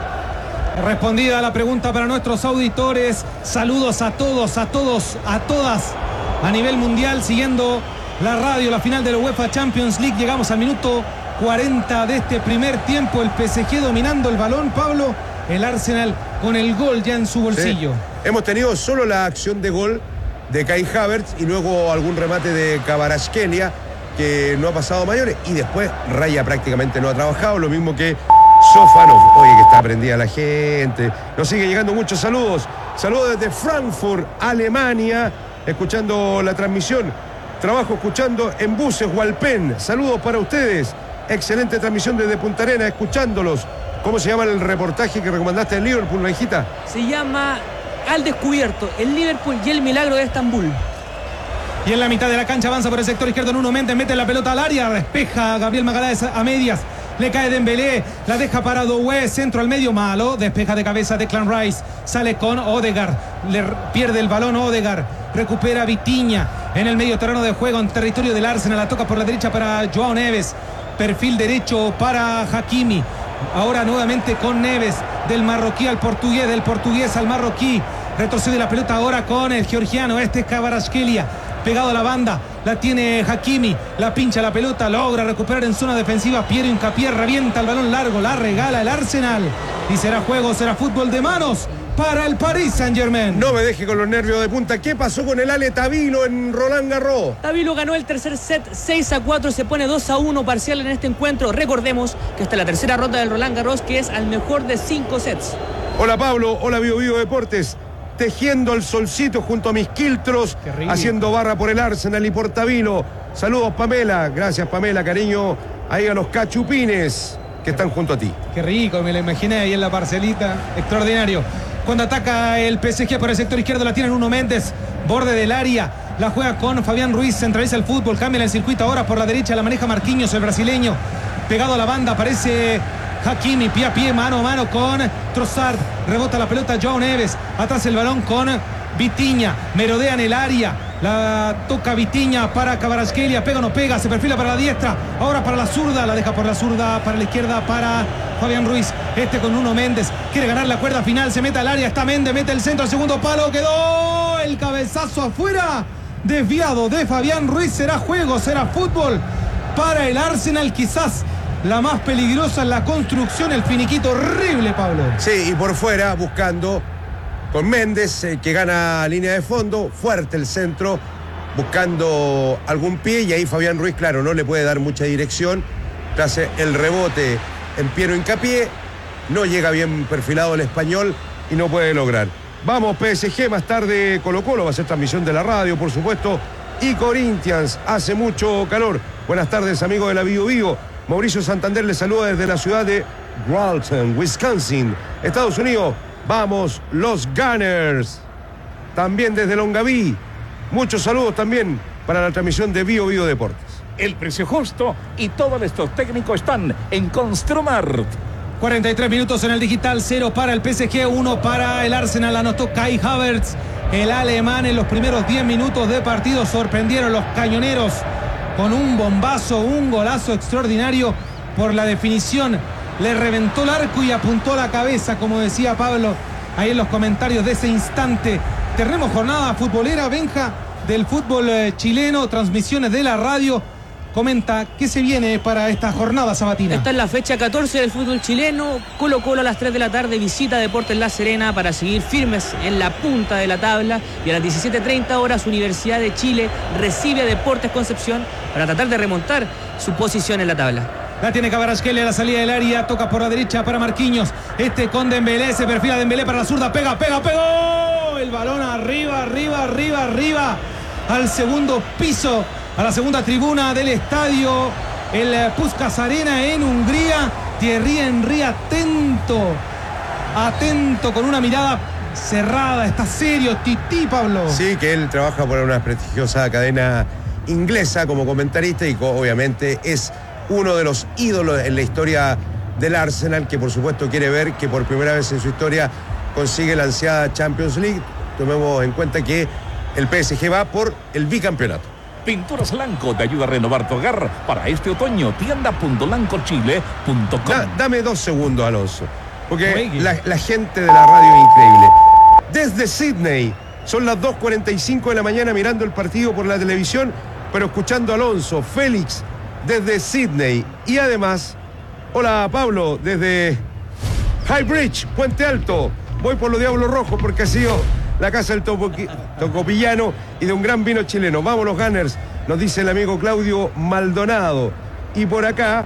Respondida la pregunta para nuestros auditores. Saludos a todos, a todos, a todas a nivel mundial siguiendo la radio, la final de la UEFA Champions League. Llegamos al minuto cuarenta de este primer tiempo. El P S G dominando el balón, Pablo. El Arsenal con el gol ya en su bolsillo. Sí. Hemos tenido solo la acción de gol de Kai Havertz y luego algún remate de Kvaratskhelia que no ha pasado a mayores. Y después Raya prácticamente no ha trabajado, lo mismo que Sofanov. Oye, que está prendida la gente. Nos sigue llegando muchos saludos. Saludos desde Frankfurt, Alemania, escuchando la transmisión. Trabajo escuchando en buses Hualpén. Saludos para ustedes. Excelente transmisión desde Punta Arenas, escuchándolos. ¿Cómo se llama el reportaje que recomendaste en Liverpool, Benjita? Se llama Al Descubierto, el Liverpool y el milagro de Estambul. Y en la mitad de la cancha avanza por el sector izquierdo Nuno Méndez, mete la pelota al área, despeja a Gabriel Magalhaes a medias. Le cae Dembélé, la deja para Doué, centro al medio, malo, despeja de cabeza Declan Rice, sale con Odegaard, le pierde el balón Odegaard, recupera Vitinha en el medio terreno de juego en territorio del Arsenal, la toca por la derecha para Joao Neves, perfil derecho para Hakimi, ahora nuevamente con Neves, del marroquí al portugués, del portugués al marroquí, retrocede la pelota ahora con el georgiano, este es Kvaratskhelia, pegado a la banda, la tiene Hakimi, la pincha la pelota, logra recuperar en zona defensiva, Piero Hincapié, revienta el balón largo, la regala el Arsenal y será juego, será fútbol de manos para el Paris Saint-Germain. No me deje con los nervios de punta. ¿Qué pasó con el Ale Tavilo en Roland Garros? Tavilo ganó el tercer set seis a cuatro, se pone dos a uno parcial en este encuentro. Recordemos que esta es la tercera ronda del Roland Garros, que es al mejor de cinco sets. Hola Pablo, hola Bio Bio Deportes. Tejiendo el solcito junto a mis quiltros, haciendo barra por el Arsenal y por Tavilo. Saludos Pamela, gracias Pamela, cariño ahí a los cachupines que están junto a ti. Qué rico, me lo imaginé ahí en la parcelita, extraordinario. Cuando ataca el P S G por el sector izquierdo, la tiene Nuno Méndez, borde del área, la juega con Fabián Ruiz, centraliza el fútbol, cambia el circuito ahora por la derecha, la maneja Marquinhos, el brasileño, pegado a la banda, aparece Hakimi, pie a pie, mano a mano con Trossard. Rebota la pelota Joao Neves. Atrás el balón con Vitinha. Merodea en el área. La toca Vitinha para Kvaratskhelia. Pega o no pega. Se perfila para la diestra. Ahora para la zurda. La deja por la zurda. Para la izquierda para Fabián Ruiz. Este con Nuno Méndez. Quiere ganar la cuerda final. Se mete al área. Está Méndez. Mete el centro al segundo palo. Quedó el cabezazo afuera. Desviado de Fabián Ruiz. Será juego. Será fútbol para el Arsenal. Quizás la más peligrosa en la construcción, el finiquito horrible, Pablo. Sí, y por fuera buscando con Méndez, eh, que gana línea de fondo, fuerte el centro, buscando algún pie, y ahí Fabián Ruiz, claro, no le puede dar mucha dirección, hace el rebote en Piero Hincapié, no llega bien perfilado el español y no puede lograr. Vamos, P S G, más tarde Colo Colo, va a ser transmisión de la radio, por supuesto, y Corinthians, hace mucho calor. Buenas tardes, amigos de la Bio Bio. Mauricio Santander les saluda desde la ciudad de Walton, Wisconsin, Estados Unidos. Vamos, los Gunners. También desde Longaví. Muchos saludos también para la transmisión de Bio Bio Deportes. El precio justo y todos estos técnicos están en Construmart. cuarenta y tres minutos en el digital, cero para el P S G, uno para el Arsenal. Anotó Kai Havertz, el alemán, en los primeros diez minutos de partido. Sorprendieron los cañoneros con un bombazo, un golazo extraordinario por la definición. Le reventó el arco y apuntó la cabeza, como decía Pablo ahí en los comentarios de ese instante. Tenemos jornada futbolera, Benja, del fútbol eh, chileno, transmisiones de la radio. Comenta qué se viene para esta jornada sabatina. Esta es la fecha catorce del fútbol chileno. Colo Colo a las tres de la tarde visita Deportes La Serena para seguir firmes en la punta de la tabla. Y a las diecisiete treinta horas Universidad de Chile recibe a Deportes Concepción para tratar de remontar su posición en la tabla. La tiene Kvaratskhelia a la salida del área. Toca por la derecha para Marquinhos. Este con Dembélé. Se perfila Dembélé para la zurda. Pega, pega, pegó. El balón arriba, arriba, arriba, arriba. Al segundo piso. A la segunda tribuna del estadio, el Puskás Arena en Hungría. Thierry Henry atento, atento, con una mirada cerrada, está serio, Tití, Pablo. Sí, que él trabaja por una prestigiosa cadena inglesa como comentarista y obviamente es uno de los ídolos en la historia del Arsenal, que por supuesto quiere ver que por primera vez en su historia consigue la ansiada Champions League. Tomemos en cuenta que el P S G va por el bicampeonato. Pinturas Lanco te ayuda a renovar tu hogar para este otoño. tienda punto lanco chile punto com. Da, dame dos segundos, Alonso, porque la, la gente de la radio es increíble. Desde Sydney, son las dos cuarenta y cinco de la mañana mirando el partido por la televisión, pero escuchando a Alonso, Félix, desde Sydney. Y además, hola Pablo, desde High Bridge, Puente Alto. Voy por los Diablos Rojos porque ha sido la casa del topoqui, tocopillano y de un gran vino chileno. Vamos los Gunners, nos dice el amigo Claudio Maldonado. Y por acá,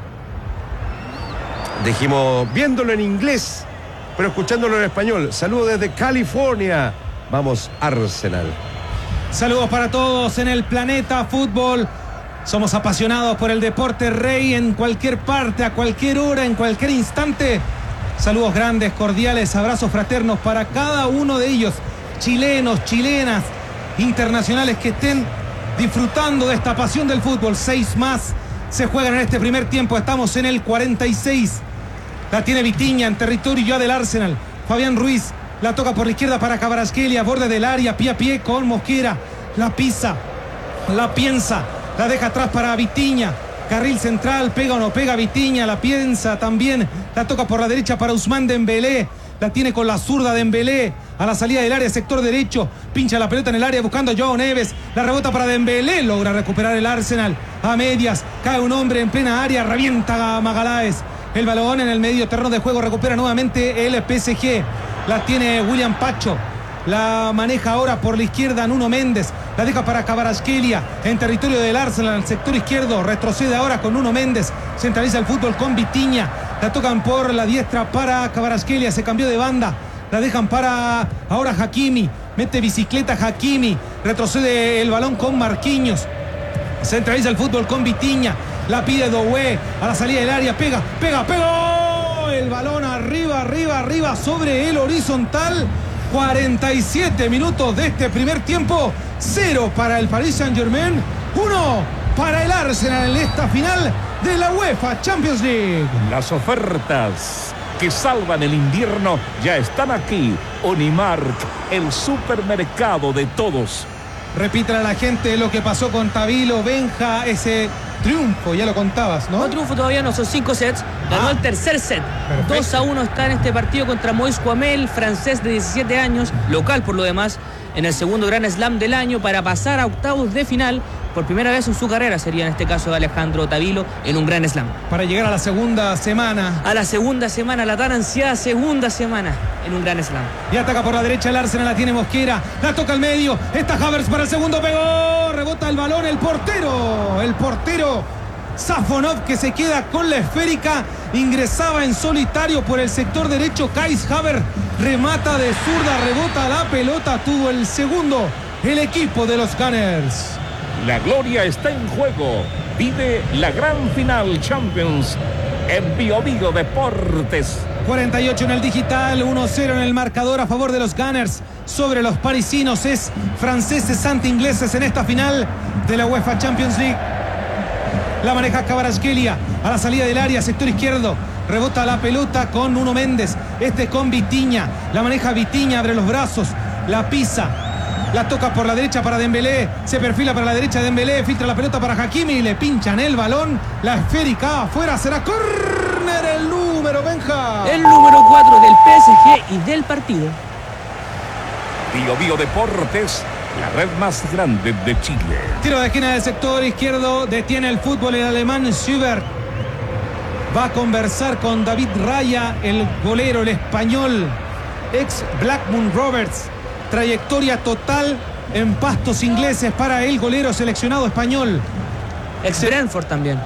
dijimos, viéndolo en inglés, pero escuchándolo en español. Saludos desde California. Vamos, Arsenal. Saludos para todos en el planeta fútbol. Somos apasionados por el deporte rey en cualquier parte, a cualquier hora, en cualquier instante. Saludos grandes, cordiales, abrazos fraternos para cada uno de ellos. Chilenos, chilenas, internacionales que estén disfrutando de esta pasión del fútbol. Seis más se juegan en este primer tiempo. Estamos en el cuarenta y seis. La tiene Vitinha en territorio ya del Arsenal. Fabián Ruiz la toca por la izquierda para Kvaratskhelia, borde del área, pie a pie con Mosquera. La pisa, la piensa, la deja atrás para Vitinha. Carril central, pega o no pega Vitinha, la piensa también. La toca por la derecha para Ousmane Dembélé. La tiene con la zurda Dembélé. A la salida del área, sector derecho. Pincha la pelota en el área buscando a Joao Neves. La rebota para Dembélé. Logra recuperar el Arsenal. A medias. Cae un hombre en plena área. Revienta a Magaláes. El balón en el medio terreno de juego. Recupera nuevamente el P S G. La tiene William Pacho. La maneja ahora por la izquierda Nuno Méndez. La deja para Kvaratskhelia en territorio del Arsenal, en el sector izquierdo. Retrocede ahora con Nuno Méndez. Centraliza el fútbol con Vitinha. La tocan por la diestra para Kvaratskhelia. Se cambió de banda. La dejan para ahora Hakimi. Mete bicicleta Hakimi. Retrocede el balón con Marquinhos. Centraliza el fútbol con Vitinha. La pide Doué a la salida del área. Pega, pega, pegó. El balón arriba, arriba, arriba sobre el horizontal. cuarenta y siete minutos de este primer tiempo. Cero para el Paris Saint-Germain. Uno para el Arsenal en esta final de la UEFA Champions League. Las ofertas que salvan el invierno ya están aquí. Unimark, el supermercado de todos. Repítale a la gente lo que pasó con Tabilo, Benja, ese triunfo, ya lo contabas, ¿no? No triunfo todavía, no, son cinco sets. Ganó Ah, el tercer set. perfecto. dos a uno está en este partido contra Moïse Kouamel, francés de diecisiete años, local por lo demás, en el segundo Grand Slam del año para pasar a octavos de final. Por primera vez en su carrera sería en este caso de Alejandro Tabilo en un Grand Slam. Para llegar a la segunda semana. A la segunda semana, la tan ansiada segunda semana en un Grand Slam. Y ataca por la derecha el Arsenal, la tiene Mosquera, la toca al medio, está Havertz para el segundo, pegó, rebota el balón, el portero, el portero Safonov que se queda con la esférica, ingresaba en solitario por el sector derecho, Kai Havertz remata de zurda, rebota la pelota, tuvo el segundo el equipo de los Gunners. La gloria está en juego. Vive la gran final Champions en Bio Bio Deportes. cuarenta y ocho en el digital, uno cero en el marcador a favor de los Gunners sobre los parisinos. Es franceses ante ingleses en esta final de la UEFA Champions League. La maneja Kvaratskhelia a la salida del área, sector izquierdo. Rebota la pelota con Nuno Méndez. Este con Vitinha. La maneja Vitinha, abre los brazos, la pisa. La toca por la derecha para Dembélé. Se perfila para la derecha de Dembélé. Filtra la pelota para Hakimi y le pinchan el balón. La esférica afuera. Será córner el número, Benja. El número cuatro del P S G y del partido. Bio Bio Deportes, la red más grande de Chile. Tiro de esquina del sector izquierdo. Detiene el fútbol el alemán Schubert. Va a conversar con David Raya, el golero, el español, ex Blackburn Rovers. Trayectoria total en pastos ingleses para el golero seleccionado español. Ex Brentford también.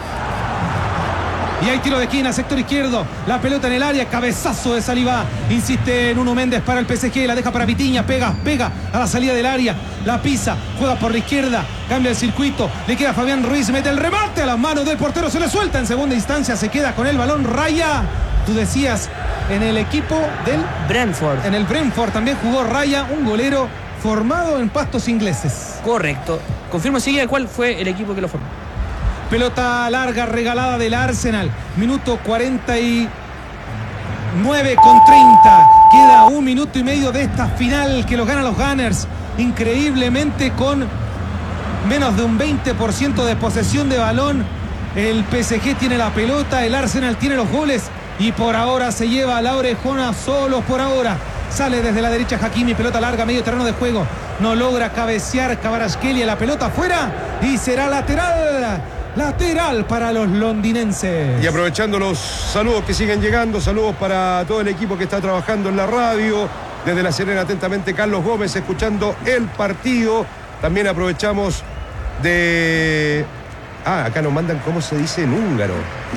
Y hay tiro de esquina, sector izquierdo. La pelota en el área, cabezazo de Saliba. Insiste Nuno Méndez para el P S G. La deja para Vitinha, pega, pega a la salida del área. La pisa, juega por la izquierda. Cambia el circuito, le queda Fabián Ruiz. Mete el remate a las manos del portero. Se le suelta en segunda instancia. Se queda con el balón Raya. Tú decías, en el equipo del Brentford. En el Brentford también jugó Raya, un golero formado en pastos ingleses. Correcto. Confirmo enseguida cuál fue el equipo que lo formó. Pelota larga regalada del Arsenal. Minuto cuarenta y nueve con treinta. Queda un minuto y medio de esta final que lo ganan los Gunners. Increíblemente con menos de un veinte por ciento de posesión de balón. El P S G tiene la pelota, el Arsenal tiene los goles. Y por ahora se lleva a la orejona solos por ahora. Sale desde la derecha Hakimi, pelota larga, medio terreno de juego. No logra cabecear Kvaratskhelia, la pelota afuera y será lateral. Lateral para los londinenses. Y aprovechando los saludos que siguen llegando, saludos para todo el equipo que está trabajando en la radio. Desde La Serena, atentamente, Carlos Gómez, escuchando el partido. También aprovechamos de... Ah, acá nos mandan cómo se dice en húngaro.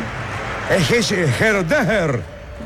Herdeher.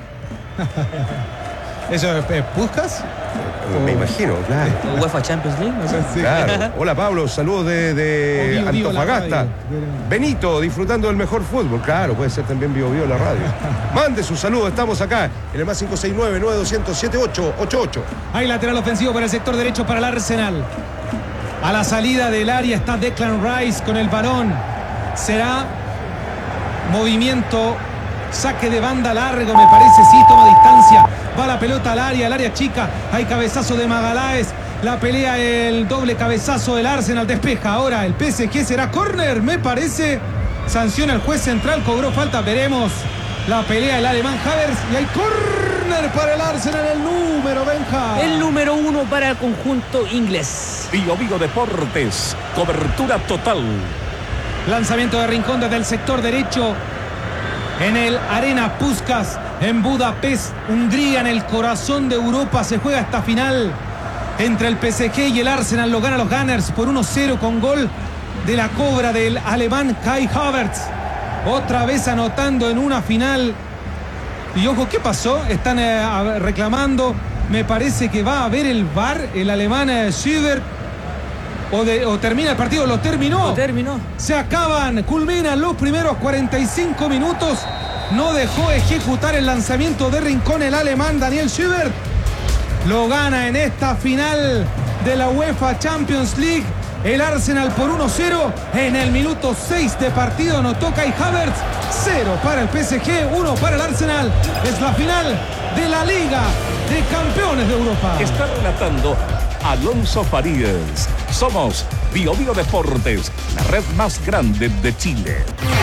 ¿Eso es Puskas? Me imagino, claro. O UEFA Champions League, no sé. Sí. Claro. Hola Pablo, saludos de, de O Bio Bio Antofagasta. la radio. Benito, disfrutando del mejor fútbol. Claro, puede ser también Bio Bio la radio. Mande su saludo, estamos acá en el más cinco seis nueve, nueve dos cero, siete ocho ocho ocho. Hay lateral ofensivo para el sector derecho para el Arsenal. A la salida del área está Declan Rice con el balón. Será movimiento, saque de banda largo, me parece, sí, toma distancia. Va la pelota al área, al área chica. Hay cabezazo de Magaláes. La pelea, el doble cabezazo del Arsenal, despeja. Ahora el P S G será córner, me parece. Sanciona el juez central, cobró falta, veremos. La pelea el alemán Havertz y hay córner para el Arsenal, el número, Benja. El número uno para el conjunto inglés. Bio Bio Deportes, cobertura total. Lanzamiento de Rincón desde el sector derecho en el Arena Puskás en Budapest, Hungría, en el corazón de Europa. Se juega esta final entre el P S G y el Arsenal. Lo gana los Gunners por uno cero con gol de la cobra del alemán Kai Havertz. Otra vez anotando en una final. Y ojo, ¿qué pasó? Están eh, reclamando. Me parece que va a haber el V A R, el alemán eh, Schubert. O, de, o termina el partido, lo terminó. Lo terminó. Se acaban, culminan los primeros cuarenta y cinco minutos. No dejó ejecutar el lanzamiento de Rincón el alemán Daniel Schubert. Lo gana en esta final de la UEFA Champions League el Arsenal por uno cero. En el minuto seis de partido anotó Kai Havertz. cero para el P S G, uno para el Arsenal. Es la final de la Liga de Campeones de Europa. Está relatando Alonso Farías. Somos Bio Bio Deportes, la red más grande de Chile.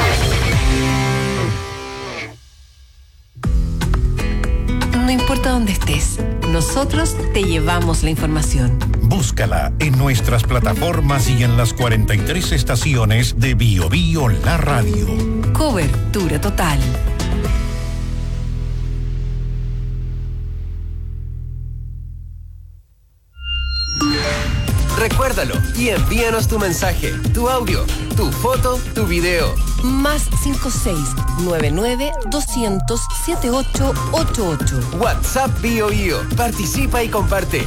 No importa dónde estés, nosotros te llevamos la información. Búscala en nuestras plataformas y en las cuarenta y tres estaciones de Bio Bio La Radio. Cobertura total. Recuérdalo y envíanos tu mensaje, tu audio, tu foto, tu video. Más cinco seis nueve nueve dos cero cero siete ocho ocho ocho. WhatsApp Bio Bio. Participa y comparte.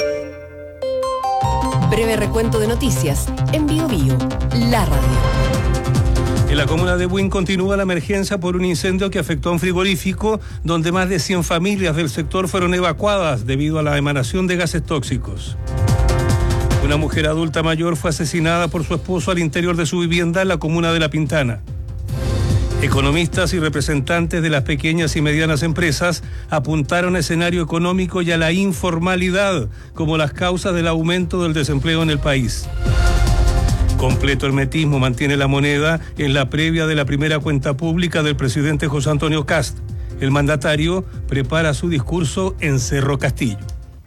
Breve recuento de noticias en Bio Bio, la radio. En la comuna de Buin continúa la emergencia por un incendio que afectó a un frigorífico donde más de cien familias del sector fueron evacuadas debido a la emanación de gases tóxicos. Una mujer adulta mayor fue asesinada por su esposo al interior de su vivienda en la comuna de La Pintana. Economistas y representantes de las pequeñas y medianas empresas apuntaron al escenario económico y a la informalidad como las causas del aumento del desempleo en el país. Completo hermetismo mantiene la moneda en la previa de la primera cuenta pública del presidente José Antonio Kast. El mandatario prepara su discurso en Cerro Castillo.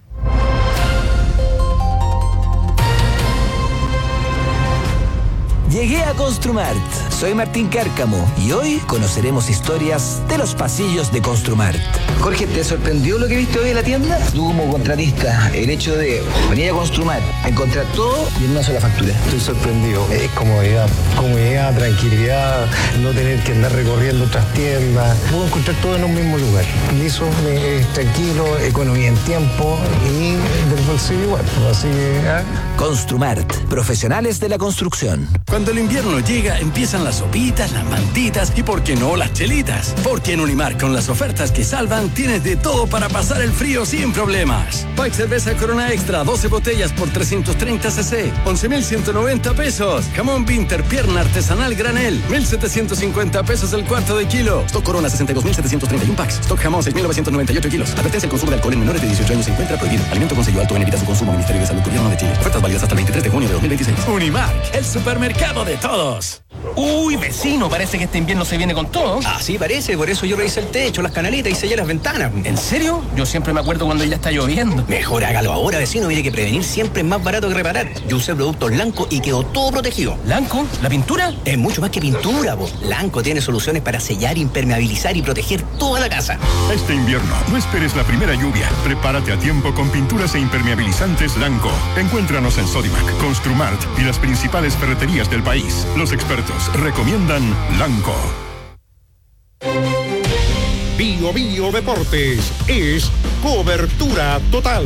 Llegué a Construmart. Soy Martín Cárcamo y hoy conoceremos historias de los pasillos de Construmart. Jorge, ¿te sorprendió lo que viste hoy en la tienda? Tú como contratista, el hecho de venir a Construmart, encontrar todo y en una sola factura. Estoy sorprendido. Es comodidad, comodidad, tranquilidad, no tener que andar recorriendo otras tiendas. Puedo encontrar todo en un mismo lugar. Y eso es tranquilo, economía en tiempo y del bolsillo igual. Así que, ¿eh? Construmart, profesionales de la construcción. Cuando el invierno llega, empiezan las sopitas, las mantitas y, ¿por qué no, las chelitas? Porque en Unimar, con las ofertas que salvan, tienes de todo para pasar el frío sin problemas. Pack cerveza Corona Extra, doce botellas por trescientos treinta cc, once mil ciento noventa pesos. Jamón Winter, pierna artesanal granel, mil setecientos cincuenta pesos el cuarto de kilo. Stock Corona, sesenta y dos mil setecientos treinta y uno packs. Stock jamón, seis mil novecientos noventa y ocho kilos. Advertencia: el consumo de alcohol en menores de dieciocho años se encuentra prohibido. Alimento con sello alto en evita su consumo. Ministerio de Salud, Gobierno de Chile. Ofertas válidas hasta el veintitrés de junio de dos mil veintiséis. Unimar, el supermercado de todos. Uy, vecino, parece que este invierno se viene con todo. Ah, sí, parece. Por eso yo revisé el techo, las canalitas y sellé las ventanas. ¿En serio? Yo siempre me acuerdo cuando ya está lloviendo. Mejor hágalo ahora, vecino. Mire que prevenir siempre es más barato que reparar. Yo usé productos Lanco y quedó todo protegido. ¿Lanco? ¿La pintura? Es mucho más que pintura, po. Lanco tiene soluciones para sellar, impermeabilizar y proteger toda la casa. Este invierno, no esperes la primera lluvia. Prepárate a tiempo con pinturas e impermeabilizantes Lanco. Encuéntranos en Sodimac, Construmart y las principales ferreterías del país. Los expertos recomiendan Lanco. Bio Bio Deportes es cobertura total.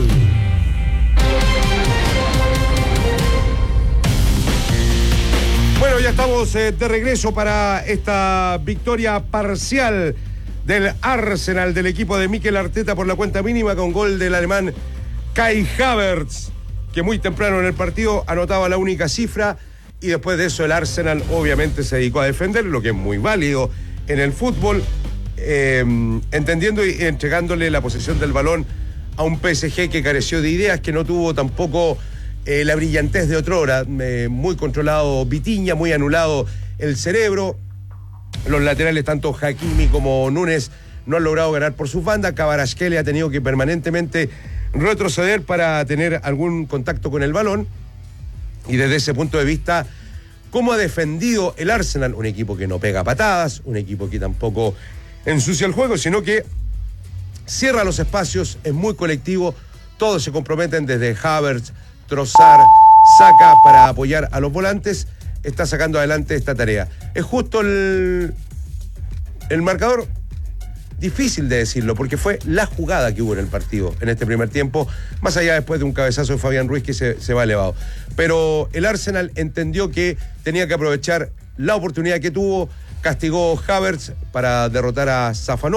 Bueno, ya estamos eh, de regreso para esta victoria parcial del Arsenal, del equipo de Mikel Arteta por la cuenta mínima, con gol del alemán Kai Havertz, que muy temprano en el partido anotaba la única cifra, y después de eso el Arsenal obviamente se dedicó a defender, lo que es muy válido en el fútbol, eh, entendiendo y entregándole la posesión del balón a un P S G que careció de ideas, que no tuvo tampoco eh, la brillantez de otrora, eh, muy controlado Vitinha, muy anulado el cerebro. Los laterales, tanto Hakimi como Núñez, no han logrado ganar por sus bandas. Kvaratskhelia ha tenido que permanentemente retroceder para tener algún contacto con el balón. Y desde ese punto de vista, ¿cómo ha defendido el Arsenal? Un equipo que no pega patadas, un equipo que tampoco ensucia el juego, sino que cierra los espacios, es muy colectivo, todos se comprometen, desde Havertz, Trossard, Saka, para apoyar a los volantes, está sacando adelante esta tarea. Es justo el, el marcador, difícil de decirlo, porque fue la jugada que hubo en el partido en este primer tiempo, más allá después de un cabezazo de Fabián Ruiz que se, se va elevado. Pero el Arsenal entendió que tenía que aprovechar la oportunidad que tuvo, castigó Havertz para derrotar a Safanov,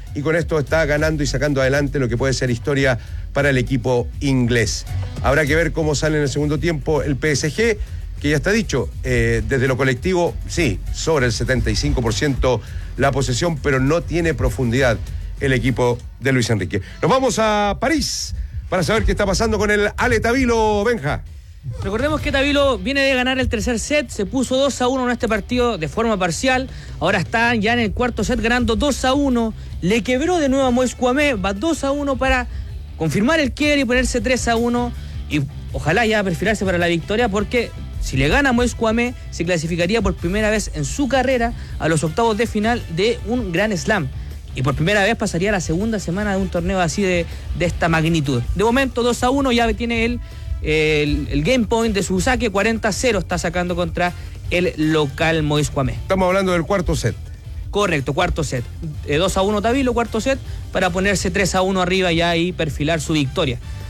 y con esto está ganando y sacando adelante lo que puede ser historia para el equipo inglés. Habrá que ver cómo sale en el segundo tiempo el P S G, que ya está dicho, eh, desde lo colectivo, sí, sobre el setenta y cinco por ciento la posesión, pero no tiene profundidad el equipo de Luis Enrique. Nos vamos a París para saber qué está pasando con el Ale Tavilo, Benja. Recordemos que Tavilo viene de ganar el tercer set, se puso dos a uno en este partido de forma parcial, ahora están ya en el cuarto set ganando dos a uno, le quebró de nuevo a Moïse Kouamé, va dos a uno para confirmar el quiebre y ponerse tres a uno y ojalá ya perfilarse para la victoria, porque si le gana a Moïse Kouamé se clasificaría por primera vez en su carrera a los octavos de final de un Grand Slam. Y por primera vez pasaría a la segunda semana de un torneo así de, de esta magnitud. De momento dos a uno, ya tiene el, el, el game point de su saque, cuarenta a cero está sacando contra el local Moïse Kouamé. Estamos hablando del cuarto set. Correcto, cuarto set. Eh, dos a uno Tavilo, cuarto set, para ponerse tres a uno arriba ya y perfilar su victoria.